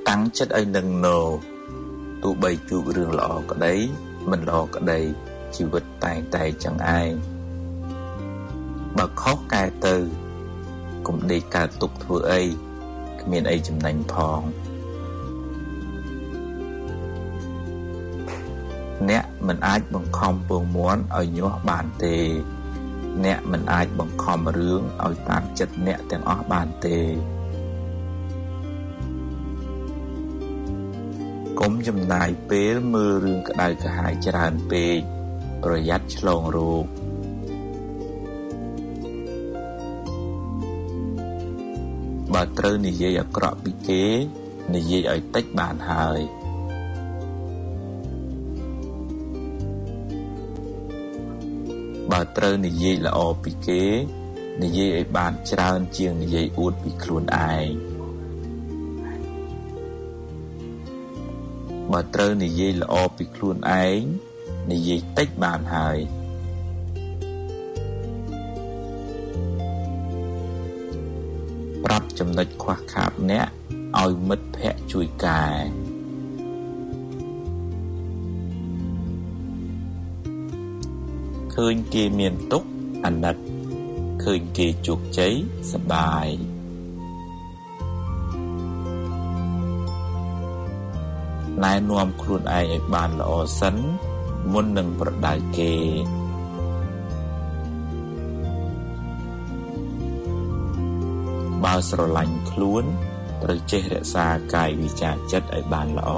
តាំងចិត្តឲ្យនឹងណូទោះបីជួបរឿងល្អក្តីមិនល្អក្តីជីវិតតែងតែចឹងឯងបើខុសកែទៅកុំដេកកើតទុកធ្វើអីគ្មានអីចំណេញផងអ្នកមិនអាចបង្ខំពងមាន់ឲ្យញាស់បានទេអ្នកមិនអាចបង្ខំរឿងឲ្យតាមចិត្តអ្នកទាំងអស់បានទេកុំចំណាយពេលមើលរឿងក្តៅក្រហាយច្រើនពេកប្រយ័ត្នឆ្លងរោគបើត្រូវនិយាយអាក្រក់ពីគេនិយាយឲ្យតិចបានហើយបើត្រូវនិយាយល្អពីគេនិយាយឲ្យបានច្រើនជាងនិយាយអួតពីខ្លួនឯងបើត្រូវនិយាយល្អពីខ្លួនឯងនិយាយតិចបានហើយប្រាប់ចំណុចខ្វះខាតអ្នកឲ្យមិត្តភក្តិជួយកែឃើញគេមានទុក្ខអាណិតឃើញគេជោគជ័យសប្បាយណែនាំខ្លួនឯងឲ្យបានល្អសិនមុននឹងប្រដៅគេបើស្រឡាញ់ខ្លួនត្រូវចេះរក្សាកាយវាចាចិត្តឲ្យបានល្អ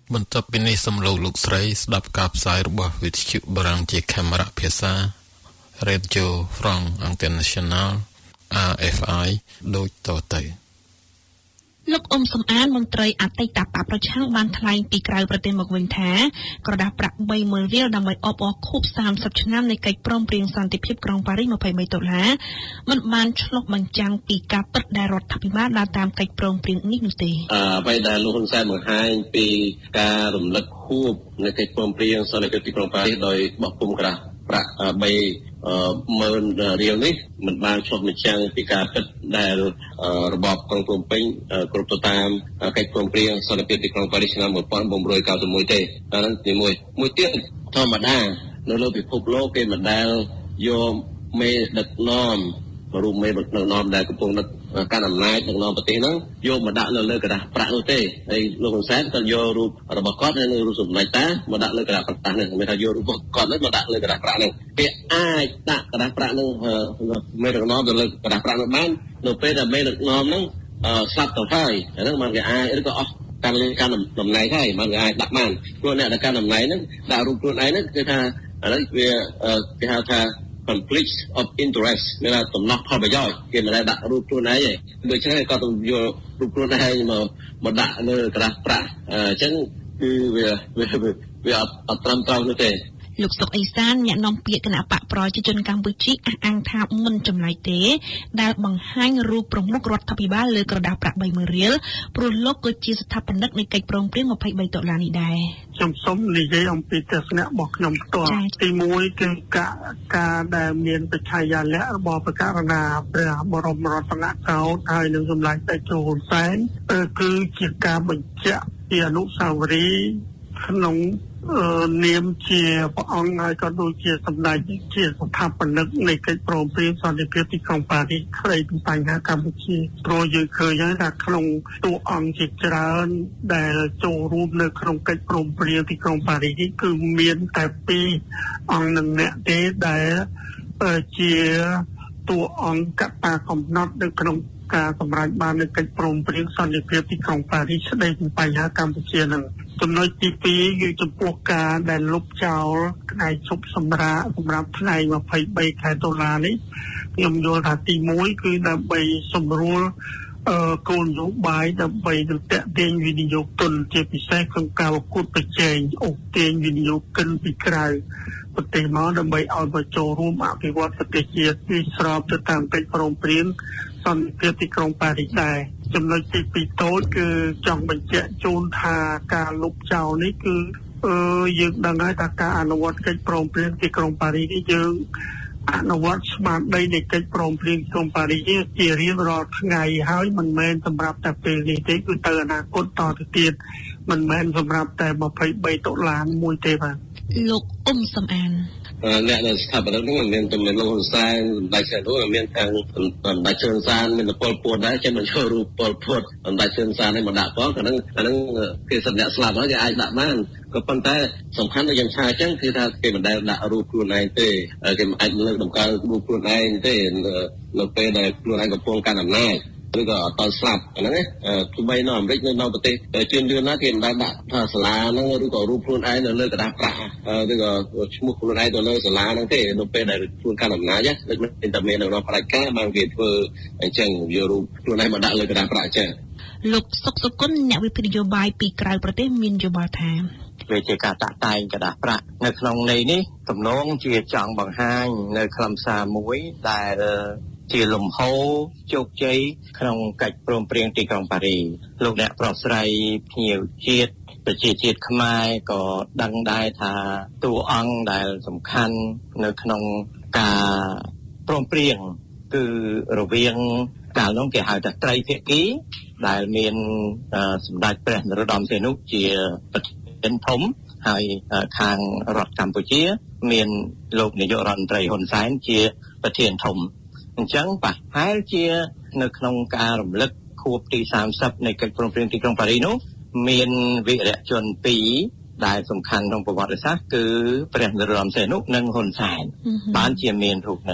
បន្ទាប់ពីនេះសំឡេងលោកស្រីស្ដាប់ការផ្សាយរបស់វិទ្យុបារាំងជាកាមេរ៉ាភាសា Radio France International អារ អេហ្វ ไอ ដូចតទៅលោកអ៊ុំសំអានមន្ត្រីអតីតបកប្រឆាំងបានថ្លែងពីក្រៅប្រទេសមកវិញថាក្រដាសប្រាក់ បីម៉ឺន រៀលដើម្បីអបអរខួបសាមសិបឆ្នាំនៃកិច្ចព្រមព្រៀងសន្តិភាពក្រុងប៉ារីស ยี่สิบสาม ដុល្លារមិនបានឆ្លុះបញ្ចាំងពីការពិតដែលរដ្ឋាភិបាលដើរតាមកិច្ចព្រមព្រៀងនេះនោះទេអឺអ្វីដែលលោកហ៊ុនសែនបង្ហាញពីការរំលឹកខួបនៃកិច្ចព្រមព្រៀងសន្តិភាពទីក្រុងប៉ារីសដោយបោះពុម្ពក្រដាសប្រាក់ បីម៉ឺន រៀលនេះមិនបានឆ្លុះបញ្ចាំងពីការពិតដែលរបបក្រុងភ្នំពេញគ្រប់ទៅតាមកិច្ចព្រមព្រៀងសន្តិភាពទីក្រុងប៉ារីសឆ្នាំ nineteen ninety-one ទេអាហ្នឹងទីមួយមួយទៀតធម្មតានៅលើពិភពលោកគេមិនដែលយកមេដឹកនាំរូបមេដឹកនាំដែលកំពុងដឹកកាន់អំណាចដឹកនាំប្រទេសហ្នឹងយកមកដាក់នៅលើក្រដាសប្រាក់នោះទេហើយលោកហ៊ុនសែនក៏យករូបរបស់គាត់ហើយរូបសម្ដេចតាមកដាក់លើក្រដាសប្រាក់ហ្នឹងមិនថាយករូបគាត់ហ្នឹងមកដាក់លើក្រដាសប្រាក់ហ្នឹងគេអាចដាក់ក្រដាសប្រាក់ហ្នឹងមេដឹកនាំទៅលើក្រដាសប្រាក់នោះបាននៅពេលដែលមេដឹកនាំហ្នឹងស្លាប់ទៅហើយអាហ្នឹងមកគេអាចឬក៏អស់ការលេងការតំណែងហើយមកគេអាចដាក់បានព្រោះអ្នកដែលការតំណែងហ្នឹងដាក់រូបខ្លួនឯងហ្នឹងគឺថាអាហ្នឹងវាគេហៅថាconflict of interest មានថាតំណផលប្រយោជន៍គេមិនได้ដាក់រូបខ្លួនឯងទេដូច្នេះក៏ต้องយករូបខ្លួនឯងមកមកដាក់លើក្រដាសប្រាក់អញ្ចឹងគឺវាវាអត់ត្រឹមត្រូវទេលោកសុកអេសានអ្នកនាំពាក្យគណៈបកប្រជាជនកម្ពុជាអះអាងថាមិនចម្លែកទេដែលបង្ហាញរូបប្រមុខរដ្ឋាភិបាលលើក្រដាសប្រាក់ បីម៉ឺន រៀលព្រោះលោកក៏ជាស្ថាបនិកនៃកិច្ចព្រមព្រៀង ยี่สิบสาม ដុល្លារនេះដែរខ្ញុំសូមនិយាយអំពីទស្សនៈរបស់ខ្ញុំផ្ទាល់ទីមួយគឺការការដែលមានបច្ឆាយាល័ក្ខណ៍របស់ប្រកាសណាព្រះបរមរដ្ឋនកោដ្ឋហើយនឹងសម្ដេចតេជោហ៊ុនសែនគឺជាការបញ្ជាក់ពីអនុស្សាវរីយ៍ក្នុងនាមជាព្រះអង្គហើយក៏ដូចជាសម្ដេចជាស្ថាបនិកនៃកិច្ចព្រមព្រៀងសន្តិភាពទីក្រុងប៉ារីសស្ដីពីបញ្ហាកម្ពុជាព្រោះយើងឃើញហើយថាក្នុងតួអង្គជាច្រើនដែលចូលរួមនៅក្នុងកិច្ចព្រមព្រៀងទីក្រុងប៉ារីសនេះគឺមានតែពីរអង្គនឹងអ្នកទេដែលជាតួអង្គកត្តាកំណត់នៅក្នុងការសម្រេចបាននៅកិច្ចព្រមព្រៀងសន្តិភាពទីក្រុងប៉ារីសស្ដីពីបញ្ហាកម្ពុជានឹងចំណុចទីពីរគឺចំពោះការដែលលុបចោលថ្ងៃជប់សម្រាប់សម្រាប់ថ្ងៃ ยี่สิบสาม ខែតុលានេះខ្ញុំយល់ថាទីមួយគឺដើម្បីសម្រួលអឺគោលនយោបាយដើម្បីនឹងតាក់ទាញវិនិយោគិនជាពិសេសក្នុងការប្រកួតប្រជែងអូសទាញវិនិយោគិនពីក្រៅប្រទេសមកដើម្បីឲ្យមកចូលរួមអភិវឌ្ឍប្រទេសជាតិពីស្របទៅតាមកិច្ចព្រមព្រៀងសន្តិភាពទីក្រុងប៉ារីសដែរចំណុចទីពីរតូចគឺចង់បញ្ជាក់ជូនថាការលុបចោលនេះគឺអឺយើងដឹងហើយថាការអនុវត្តកិច្ចព្រមព្រៀងទីក្រុងប៉ារីសនេះយើងអនុវត្តស្មារតីនៃកិច្ចព្រមព្រៀងក្រុងប៉ារីសជារៀងរាល់ថ្ងៃហើយមិនមែនសម្រាប់តែពេលនេះទេគឺទៅអនាគតតទៅទៀតមិនមែនសម្រាប់តែ ยี่สิบสาม ដុល្លារមួយទេបាទលោកអ៊ុំសំអានអ្នកនៅស្ថាបនិកនោះមានតែមានលោកហ៊ុនសែនសម្ដេចសែននោះមានទាំងសម្ដេចជើងសានមានពលពតដែរចេះមិនចូលរូបពលពតសម្ដេចជើងសាននេះមកដាក់ផងអាហ្នឹងអាហ្នឹងគេសម្ដេចស្លាប់ហើយគេអាចដាក់បានក៏ប៉ុន្តែសំខាន់ដូចយ៉ាងឆាអញ្ចឹងគឺថាគេមិនដែលដាក់រូបខ្លួនឯងទេគេមិនអាចលើកតម្កើងរូបខ្លួនឯងទេនៅពេលដែលខ្លួនឯងកំពុងកាន់អំណាចឬក៏អត់ស្លាប់អាហ្នឹងណាទោះបីនៅអាមេរិកនៅនៅប្រទេសជឿនលឿនណាគេមិនដែលដាក់ថាសាលាហ្នឹងឬក៏រូបខ្លួនឯងនៅលើក្រដាសប្រាក់ឬក៏ឈ្មោះខ្លួនឯងទៅលើសាលាហ្នឹងទេនៅពេលដែលខ្លួនកាន់អំណាចដូចមានតែមាននៅក្នុងផ្ដាច់ការបានគេធ្វើអញ្ចឹងយករូបខ្លួនឯងមកដាក់លើក្រដាសប្រាក់អញ្ចឹងលោកសុកសុគន្ធអ្នកវិភាគនយោបាយពីក្រៅប្រទេសមានយោបល់ថាវាជាការតាក់តែងក្រដាសប្រាក់នៅក្នុងន័យនេះទំនងជាចង់បង្ហាញនៅខ្លឹមសារមួយដែលជាលំហូរជោគជ័យក្នុងកិច្ចព្រមព្រៀងទីក្រុងប៉ារីសលោកអ្នកប្រុសស្រីភ្ញៀវជាតិប្រជាជាតិខ្មែរក៏ដឹងដែរថាតួអង្គដែលសំខាន់នៅក្នុងការព្រមព្រៀងគឺរវាងកាលនោះគេហៅថាត្រីភាគីដែលមានសម្ដេចព្រះនរោត្តមសីហនុជាប្រធានធំហើយខាងរដ្ឋកម្ពុជាមានលោកនាយករដ្ឋមន្ត្រីហ៊ុនសែនជាប្រធានធំអញ្ចឹងប្រហែលជានៅក្នុងការរំលឹកខួបទីសាមសិបនៃកិច្ចព្រមព្រៀងទីក្រុងប៉ារីសនោះមានវីរៈជនពីរដែលសំខាន់ក្នុងប្រវត្តិសាស្ត្រគឺព្រះនរោត្តមសីហនុនិងហ៊ុនសែនបានជាមានរូបនឹង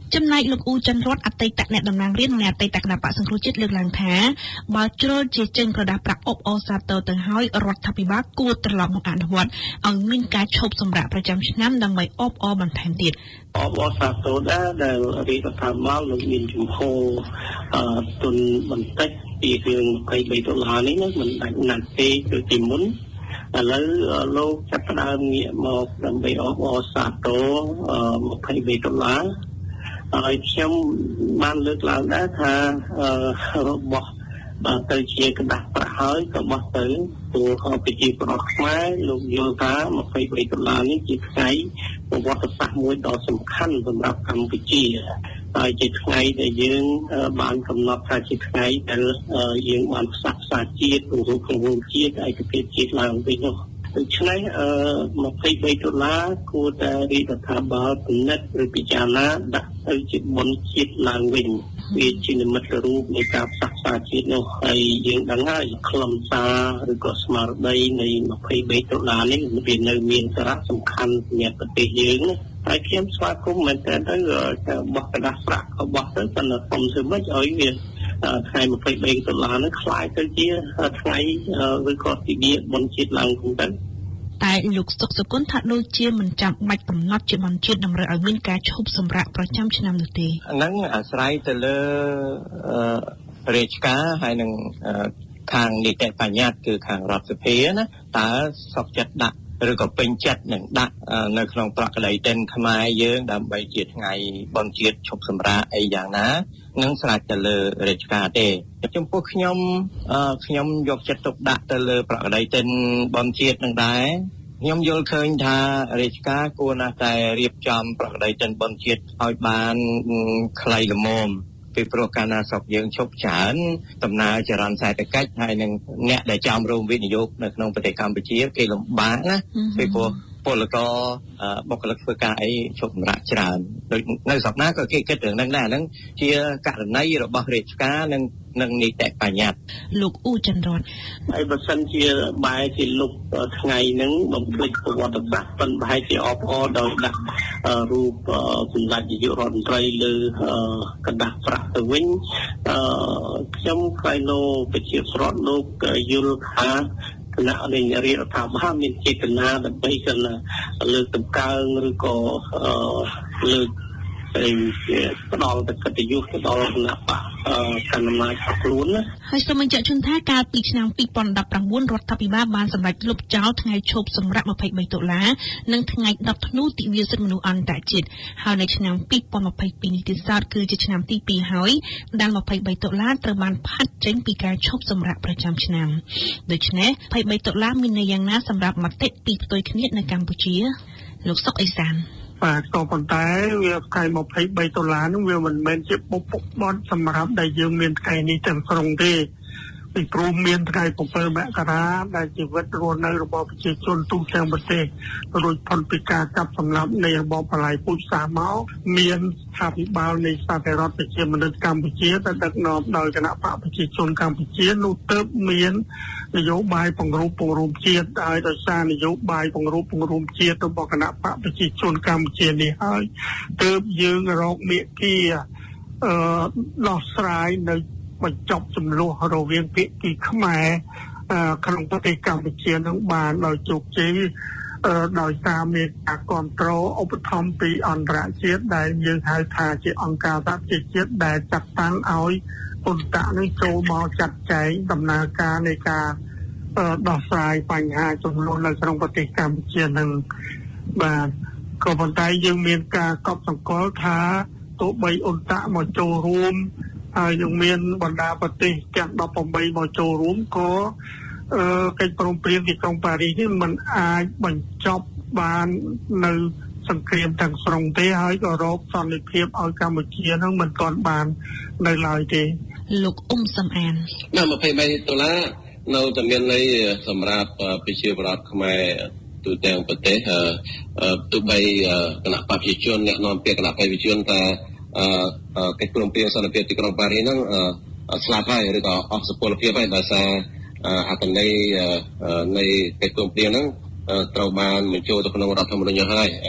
ចំណែកលោកអ៊ូច័ន្ទរតអតីតអ្នកតំណាងរាស្ត្រនិងអតីតគណៈបក្សសង្គ្រោះជាតិលើកឡើងថាបើជ្រុលជាចេញក្រដាស់ប្រាក់អបអរសាទរទៅហើយរដ្ឋាភិបាលគួរត្រឡប់មកអនុវត្តឲ្យមានការឈប់សម្រាកប្រចាំឆ្នាំដើម្បីអបអរបន្ថែមទៀតអបអរសាទរដែរដែលរាជរដ្ឋាភិបាលលោកមានជំហរទុនបន្តិចពីរឿងยี่สิบสามដុល្លារនេះមិនដាច់ណាស់ទេដូចពីមុនឥឡូវលោកចាប់ផ្ដើមងាកមកដើម្បីអបអរសាទរยี่สิบสามដុល្លារហើយខ្ញុំបានលើកឡើងដែរថារបស់បាទទៅជាกระดาษប្រាក់ហើយក៏បោះទៅព្រោះប្រជាពលរដ្ឋខ្មែរលោកយល់ថាยี่สิบสามដុល្លារនេះជាថ្ងៃប្រវត្តិសាស្ត្រមួយដ៏សំខាន់សម្រាប់កម្ពុជាហើយជាថ្ងៃដែលយើងបានកំណត់ថាជាថ្ងៃដែលយើងបានផ្សះផ្សាជាតិពង្រឹងពង្រឹងជាតិឯកភាពជាតិឡើងវិញនោះដូច្នេះអឺยี่สิบสามដុល្លារគួរតែរាជរដ្ឋាភិបាលពិនិត្យឬពិចារណាដាក់ទៅជាបុណ្យជាតិឡើងវិញវាជានិមិត្តរូបនៃការផ្សះផ្សាជាតិនោះហើយយើងដឹងហើយខ្លឹមសារឬក៏ស្មារតីនៃยี่สิบสามដុល្លារនេះវានៅមានសារៈសំខាន់សម្រាប់ប្រទេសយើងហើយខ្ញុំស្វាគមន៍មែនតើទៅបោះกระดาษប្រាក់ក៏បោះទៅប៉ុន្តែខ្ញុំធ្វើម៉េចឲ្យវាថ្ងៃยี่สิบสามដុល្លារនេះคล้ายទៅជាថ្ងៃឬក៏ទិវាបុណ្យជាតិឡើងទៅតែលោកសុកសុគន្ធថាដូចជាមិនចាំបាច់កំណត់ជាបុណ្យជាតិតម្រូវឲ្យមានការឈប់សម្រាកប្រចាំឆ្នាំនោះទេហ្នឹងអាស្រ័យទៅលើរាជការហើយនឹងខាងនីតិបញ្ញត្តិគឺខាងរដ្ឋសភាណាតើសុខចិត្តដាក់ឬក៏ពេញចិត្តនឹងដាក់នៅក្នុងប្រក្តីទិនខ្មែរយើងដើម្បីជាថ្ងៃបុណ្យជាតិឈប់សម្រាកអីយ៉ាងណានឹងស្រេចទៅលើរាជការទេចំពោះខ្ញុំខ្ញុំយកចិត្តទុកដាក់ទៅលើប្រក្តីទិនបុណ្យជាតិនឹងដែរខ្ញុំយល់ឃើញថារាជការគួរណាស់តែរៀបចំប្រក្តីទិនបុណ្យជាតិឲ្យបានខ្លីល្មមពីព្រោះកាលណាស្រុកយើងឈប់ច្រើនដំណើរចរន្តសេដ្ឋកិច្ចហើយនឹងអ្នកដែលចាំរួមវិនិយោគនៅក្នុងប្រទេសកម្ពុជាគេលំបាកណាពីព្រោះពលករបុគ្គលិកធ្វើការអីឈប់សម្រាកច្រើនដូចនៅស្រុកណាក៏គេគិតរឿងហ្នឹងដែរហ្នឹងជាករណីរបស់រាជការនិងនិងនីតិបញ្ញត្តិលោកអ៊ូច័ន្ទរតហើយបើសិនជាបែរជាលុបថ្ងៃហ្នឹងបំភ្លេចប្រវត្តិសាស្ត្រប៉ុន្តែបែរជាអបអរដោយដាក់រូបសម្ដេចនាយករដ្ឋមន្ត្រីលើกระดาษប្រាក់ទៅវិញខ្ញុំខ្លាចលោកប្រជាពលរដ្ឋលោកយល់ថាគណៈនៃរាជរដ្ឋាភិបាលមានចេតនាដើម្បីគណៈលើកតម្កើងឬក៏លើកផ្ដល់ទៅកិត្តិយសទៅដល់គណៈបកកណ្ដាលអំណាចរបស់ខ្លួនណាហើយសូមបញ្ជាក់ជូនថាកាលពីឆ្នាំยี่สิบสิบเก้าរដ្ឋាភិបាលបានសម្រេចលុបចោលថ្ងៃឈប់សម្រាកยี่สิบสามដុល្លារនិងថ្ងៃដប់ធ្នូទិវាសិទ្ធិមនុស្សអន្តរជាតិហើយនៅឆ្នាំยี่สิบยี่สิบสองនេះទៀតសោតគឺជាឆ្នាំទីពីរហើយដែលยี่สิบสามដុល្លារត្រូវបានផាត់ចេញពីការឈប់សម្រាកប្រចាំឆ្នាំដូច្នេះยี่สิบสามដុល្លារមានន័យយ៉ាងណាសម្រាប់មតិទីផ្ទុយគ្នានៅកម្ពុជាលោកសុកអេសានបាទក៏ប៉ុន្តែវាថ្ងៃยี่สิบสามដុល្លារនោះវាមិនមែនជាបុព្វបុត្រសម្រាប់ដែលយើងមានថ្ងៃនេះទាំងស្រុងទេពីព្រោះមានថ្ងៃbảyមករាដែលជីវិតរស់នៅរបស់ប្រជាជនទូទាំងប្រទេសរួចផុតពីការកាប់សម្លាប់នៃរបបបល្ល័យពូជសាសន៍មកមានស្ថាប័នបាលនៃសាធារណប្រជាមានិតកម្ពុជាដែលដឹកនាំដោយគណៈបកប្រជាជនកម្ពុជានោះទើបមាននយោបាយពង្រឹងពង្រឹងជាតិហើយដោយសារនយោបាយពង្រឹងពង្រឹងជាតិរបស់គណៈបកប្រជាជនកម្ពុជានេះហើយទើបយើងរកមេគាអឺដោះស្រាយនៅបញ្ចប់ចំនួនរវាងភាគីខ្មែរក្នុងប្រទេសកម្ពុជានឹងបានដោយជោគជ័យដោយសារមានការគ្រប់គ្រងឧបត្ថម្ភពីអន្តរជាតិដែលយើងហៅថាជាអង្គការសហប្រជាជាតិដែលចាត់តាំងឲ្យអ៊ុនតាក់នេះចូលមកចាត់ចែងដំណើរការនៃការដោះស្រាយបញ្ហាចំនួននៅក្នុងប្រទេសកម្ពុជានឹងបាទក៏ប៉ុន្តែយើងមានការកត់សម្គាល់ថាទោះបីអ៊ុនតាក់មកចូលរួមហើយនឹងមានបណ្ដាប្រទេសទាំងដប់ប្រាំបីមកចូលរួមក៏កិច្ចព្រមព្រៀងទីក្រុងប៉ារីសនេះมันអាចបញ្ចប់បាននៅសង្គ្រាមទាំងស្រុងទេហើយក៏រកសន្តិភាពឲ្យកម្ពុជានឹងមិនទាន់បាននៅឡើយទេលោកអ៊ុំសំអាននៅยี่สิบสามដុល្លារនៅតែមានន័យសម្រាប់ប្រជាពលរដ្ឋខ្មែរទូទាំងប្រទេសទោះបីគណៈបព្វជិជនអ្នកនាំពាក្យគណៈបព្វជិជនថាកិច្ចព្រមព្រៀងសន្តិភាពទីក្រុងប៉ារីសហ្នឹងស្លាប់ហើយឬក៏អស់សុពលភាពហើយដោយសារអត្ថន័យនៃកិច្ចព្រមព្រៀងហ្នឹងត្រូវបានបញ្ចូលទៅក្នុងរដ្ឋធម្មនុញ្ញហើយ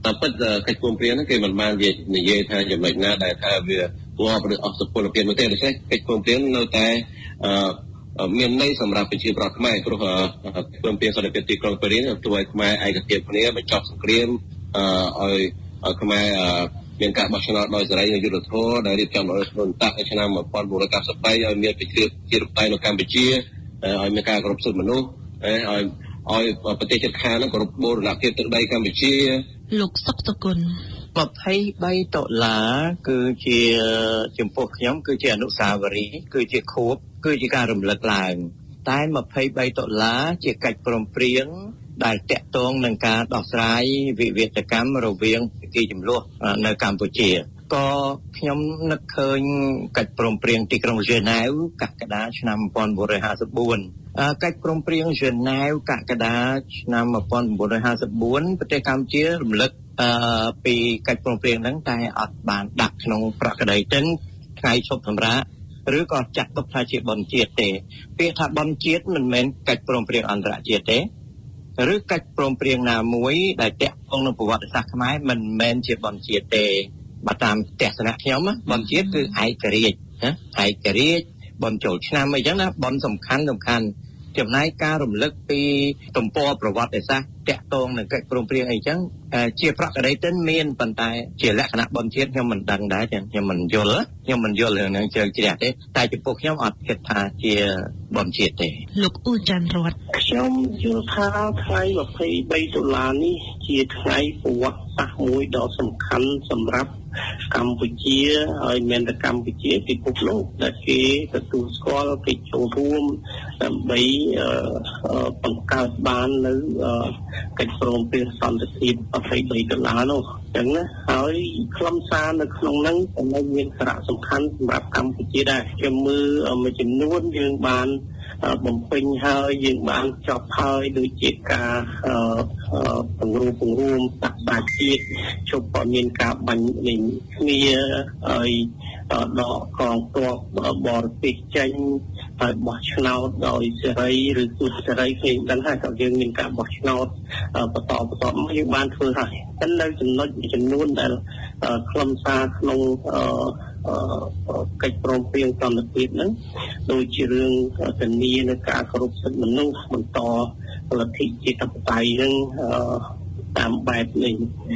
តាមពិតកិច្ចព្រមព្រៀងហ្នឹងគេមិនបាននិយាយថាចំណុចណាដែលថាវាគួរអបឬអស់សុពលភាពនោះទេដូច្នេះកិច្ចព្រមព្រៀងនៅតែមានន័យសម្រាប់ប្រជាប្រដ្ឋខ្មែរព្រោះព្រមព្រៀងសន្តិភាពទីក្រុងប៉ារីសធ្វើឲ្យខ្មែរឯកភាពគ្នាបញ្ចប់សង្គ្រាមឲ្យឲ្យខ្មែរមានការបោះឆ្នោតដោយសេរីនិងយុត្តិធម៌ដែលរៀបចំដោយរដ្ឋាភិបាលឆ្នាំmột nghìn chín trăm chín mươi baឲ្យមានប្រជាជាតិរៃនៅកម្ពុជាឲ្យមានការគោរពសិទ្ធិមនុស្សឲ្យឲ្យប្រទេសជិតខាងហ្នឹងគោរពបូរណភាពទឹកដីកម្ពុជាលោកសុកសុគន្ធ 23ដុល្លារគឺជាចំពោះខ្ញុំគឺជាអនុស្សាវរីយ៍គឺជាខួបគឺជាការរំលឹកឡើងតែ23ដុល្លារជាកិច្ចព្រមព្រៀងដែលតាក់ទងនឹងការដោះស្រាយវិវាទកម្មរវាងភាគីជម្លោះនៅកម្ពុជាក៏ខ្ញុំនឹកឃើញកិច្ចព្រមព្រៀងទីក្រុងហ្សឺណែវកក្កដាឆ្នាំmột nghìn chín trăm năm mươi tưកិច្ចព្រមព្រៀងហ្សឺណែវកក្កដាឆ្នាំmột nghìn chín trăm năm mươi tưប្រទេសកម្ពុជារំលឹកអឺពីកិច្ចព្រមព្រៀងហ្នឹងតែអត់បានដាក់ក្នុងប្រក្តីទិនថ្ងៃឈប់សម្រាកឬក៏ចាត់ទុកថាជាបុណ្យជាតិទេពាក្យថាបុណ្យជាតិមិនមែនកិច្ចព្រមព្រៀងអន្តរជាតិទេឬកិច្ចព្រមព្រៀងណាមួយដែលតាក់ទងនឹងប្រវត្តិសាស្ត្រខ្មែរមិនមែនជាបុណ្យជាតិទេបើតាមទស្សនៈខ្ញុំបុណ្យជាតិគឺឯករាជ្យណាឯករាជ្យបុណ្យចូលឆ្នាំអីចឹងណាបុណ្យសំខាន់សំខាន់ចំណែកការរំលឹកពីទំព័រប្រវត្តិសាស្ត្រតាក់ទងនឹងកិច្ចព្រមព្រៀងអីចឹងជាប្រក្តីទិនមានប៉ុន្តែជាលក្ខណៈបុណ្យជាតិខ្ញុំមិនដឹងដែរខ្ញុំមិនយល់ខ្ញុំមិនយល់រឿងហ្នឹងជ្រៅជ្រះទេតែចំពោះខ្ញុំអត់គិតថាជាបុណ្យជាតិទេលោកអ៊ូចាន់រតខ្ញុំយល់ថាថ្ងៃ23ដុល្លារនេះជាថ្ងៃប្រវត្តិសាស្ត្រមួយដ៏សំខាន់សម្រាប់កម្ពុជាហើយមិនតែកម្ពុជាពិភពលោកដែលគេទទួលស្គាល់កិច្ចចូលរួមដើម្បីបង្កើតបាននៅកិច្ចព្រមព្រៀងសន្តិភាព23ដុល្លារនោះអញ្ចឹងណាហើយខ្លឹមសារនៅក្នុងហ្នឹងក៏មានសារៈសំខាន់សម្រាប់កម្ពុជាដែរខ្ញុំមើលមួយចំនួនយើងបានបំពេញហើយយើងបានចប់ហើយដូចជាការពង្រួមពង្រួមសាសនាជាតិជប់ក៏មានការបាញ់លេងគ្នាហើយដកកងទ័ពបរទេសចេញហើយបោះឆ្នោតដោយសេរីឬទុច្ចរិតគេដឹងហើយថាយើងមានការបោះឆ្នោតបន្តបន្តមកយើងបានធ្វើហើយតែនៅចំណុចចំនួនដែលខ្លឹមសារក្នុងកិច្ចព្រមព្រៀងសន្តិភាពហ្នឹងដូចជារឿងធានានៅការគោរពសិទ្ធិមនុស្សបន្តលទ្ធិជាតិបតៃហ្នឹងតាមបែបនេះ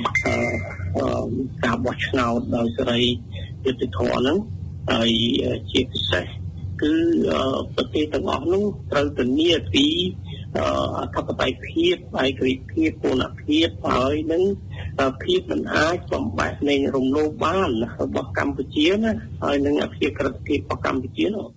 ការបោះឆ្នោតដោយសេរីយុត្តិធម៌ហ្នឹងហើយជាពិសេសគឺប្រទេសទាំងអស់នោះត្រូវធានាពីអធិបតេយ្យភាពឯករាជ្យភាពពូណភាពហើយនឹងភាពមិនអាចបំបែកនៃរំលោភបានរបស់កម្ពុជាណាហើយនឹងអភិក្រិតភាពរបស់កម្ពុជានោះ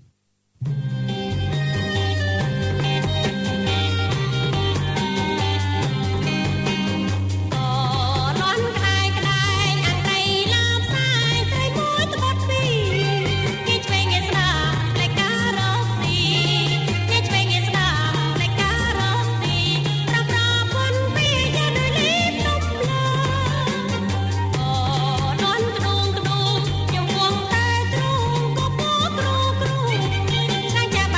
ចាំ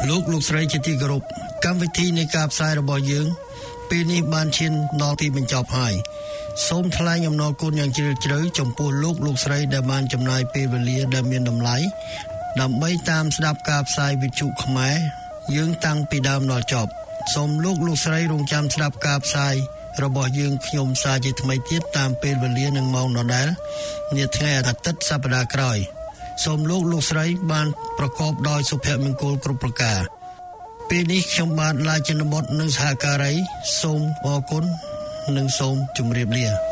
លោកលោកស្រីជាទីគោរពកម្មវិធីនៃការផ្សាយរបស់យើងពេលនេះបានឈានដល់ទីបញ្ចប់ហើយសូមថ្លែងអំណរគុណយ៉ាងជ្រាលជ្រៅចំពោះលោកលោកស្រីដែលបានចំណាយពេលវេលាដែលមានតម្លៃដើម្បីតាមស្ដាប់ការផ្សាយវិទ្យុខ្មែរយើងតាំងពីដើមដល់ចប់សូមលោកលោកស្រីរងចាំស្ដាប់ការផ្សាយរបស់យើងខ្ញុំសារជាថ្មីទៀតតាមពេលវេលានិងម៉ោងដដែលនាថ្ងៃអាទិត្យសប្តាហ៍ក្រោយសូមលោកលោកស្រីបានប្រកបដោយសុភមង្គលគ្រប់ប្រការពេលនេះខ្ញុំបាទឡាយចិនបុត្រនិងសហការីសូមអរគុណនិងសូមជម្រាបលា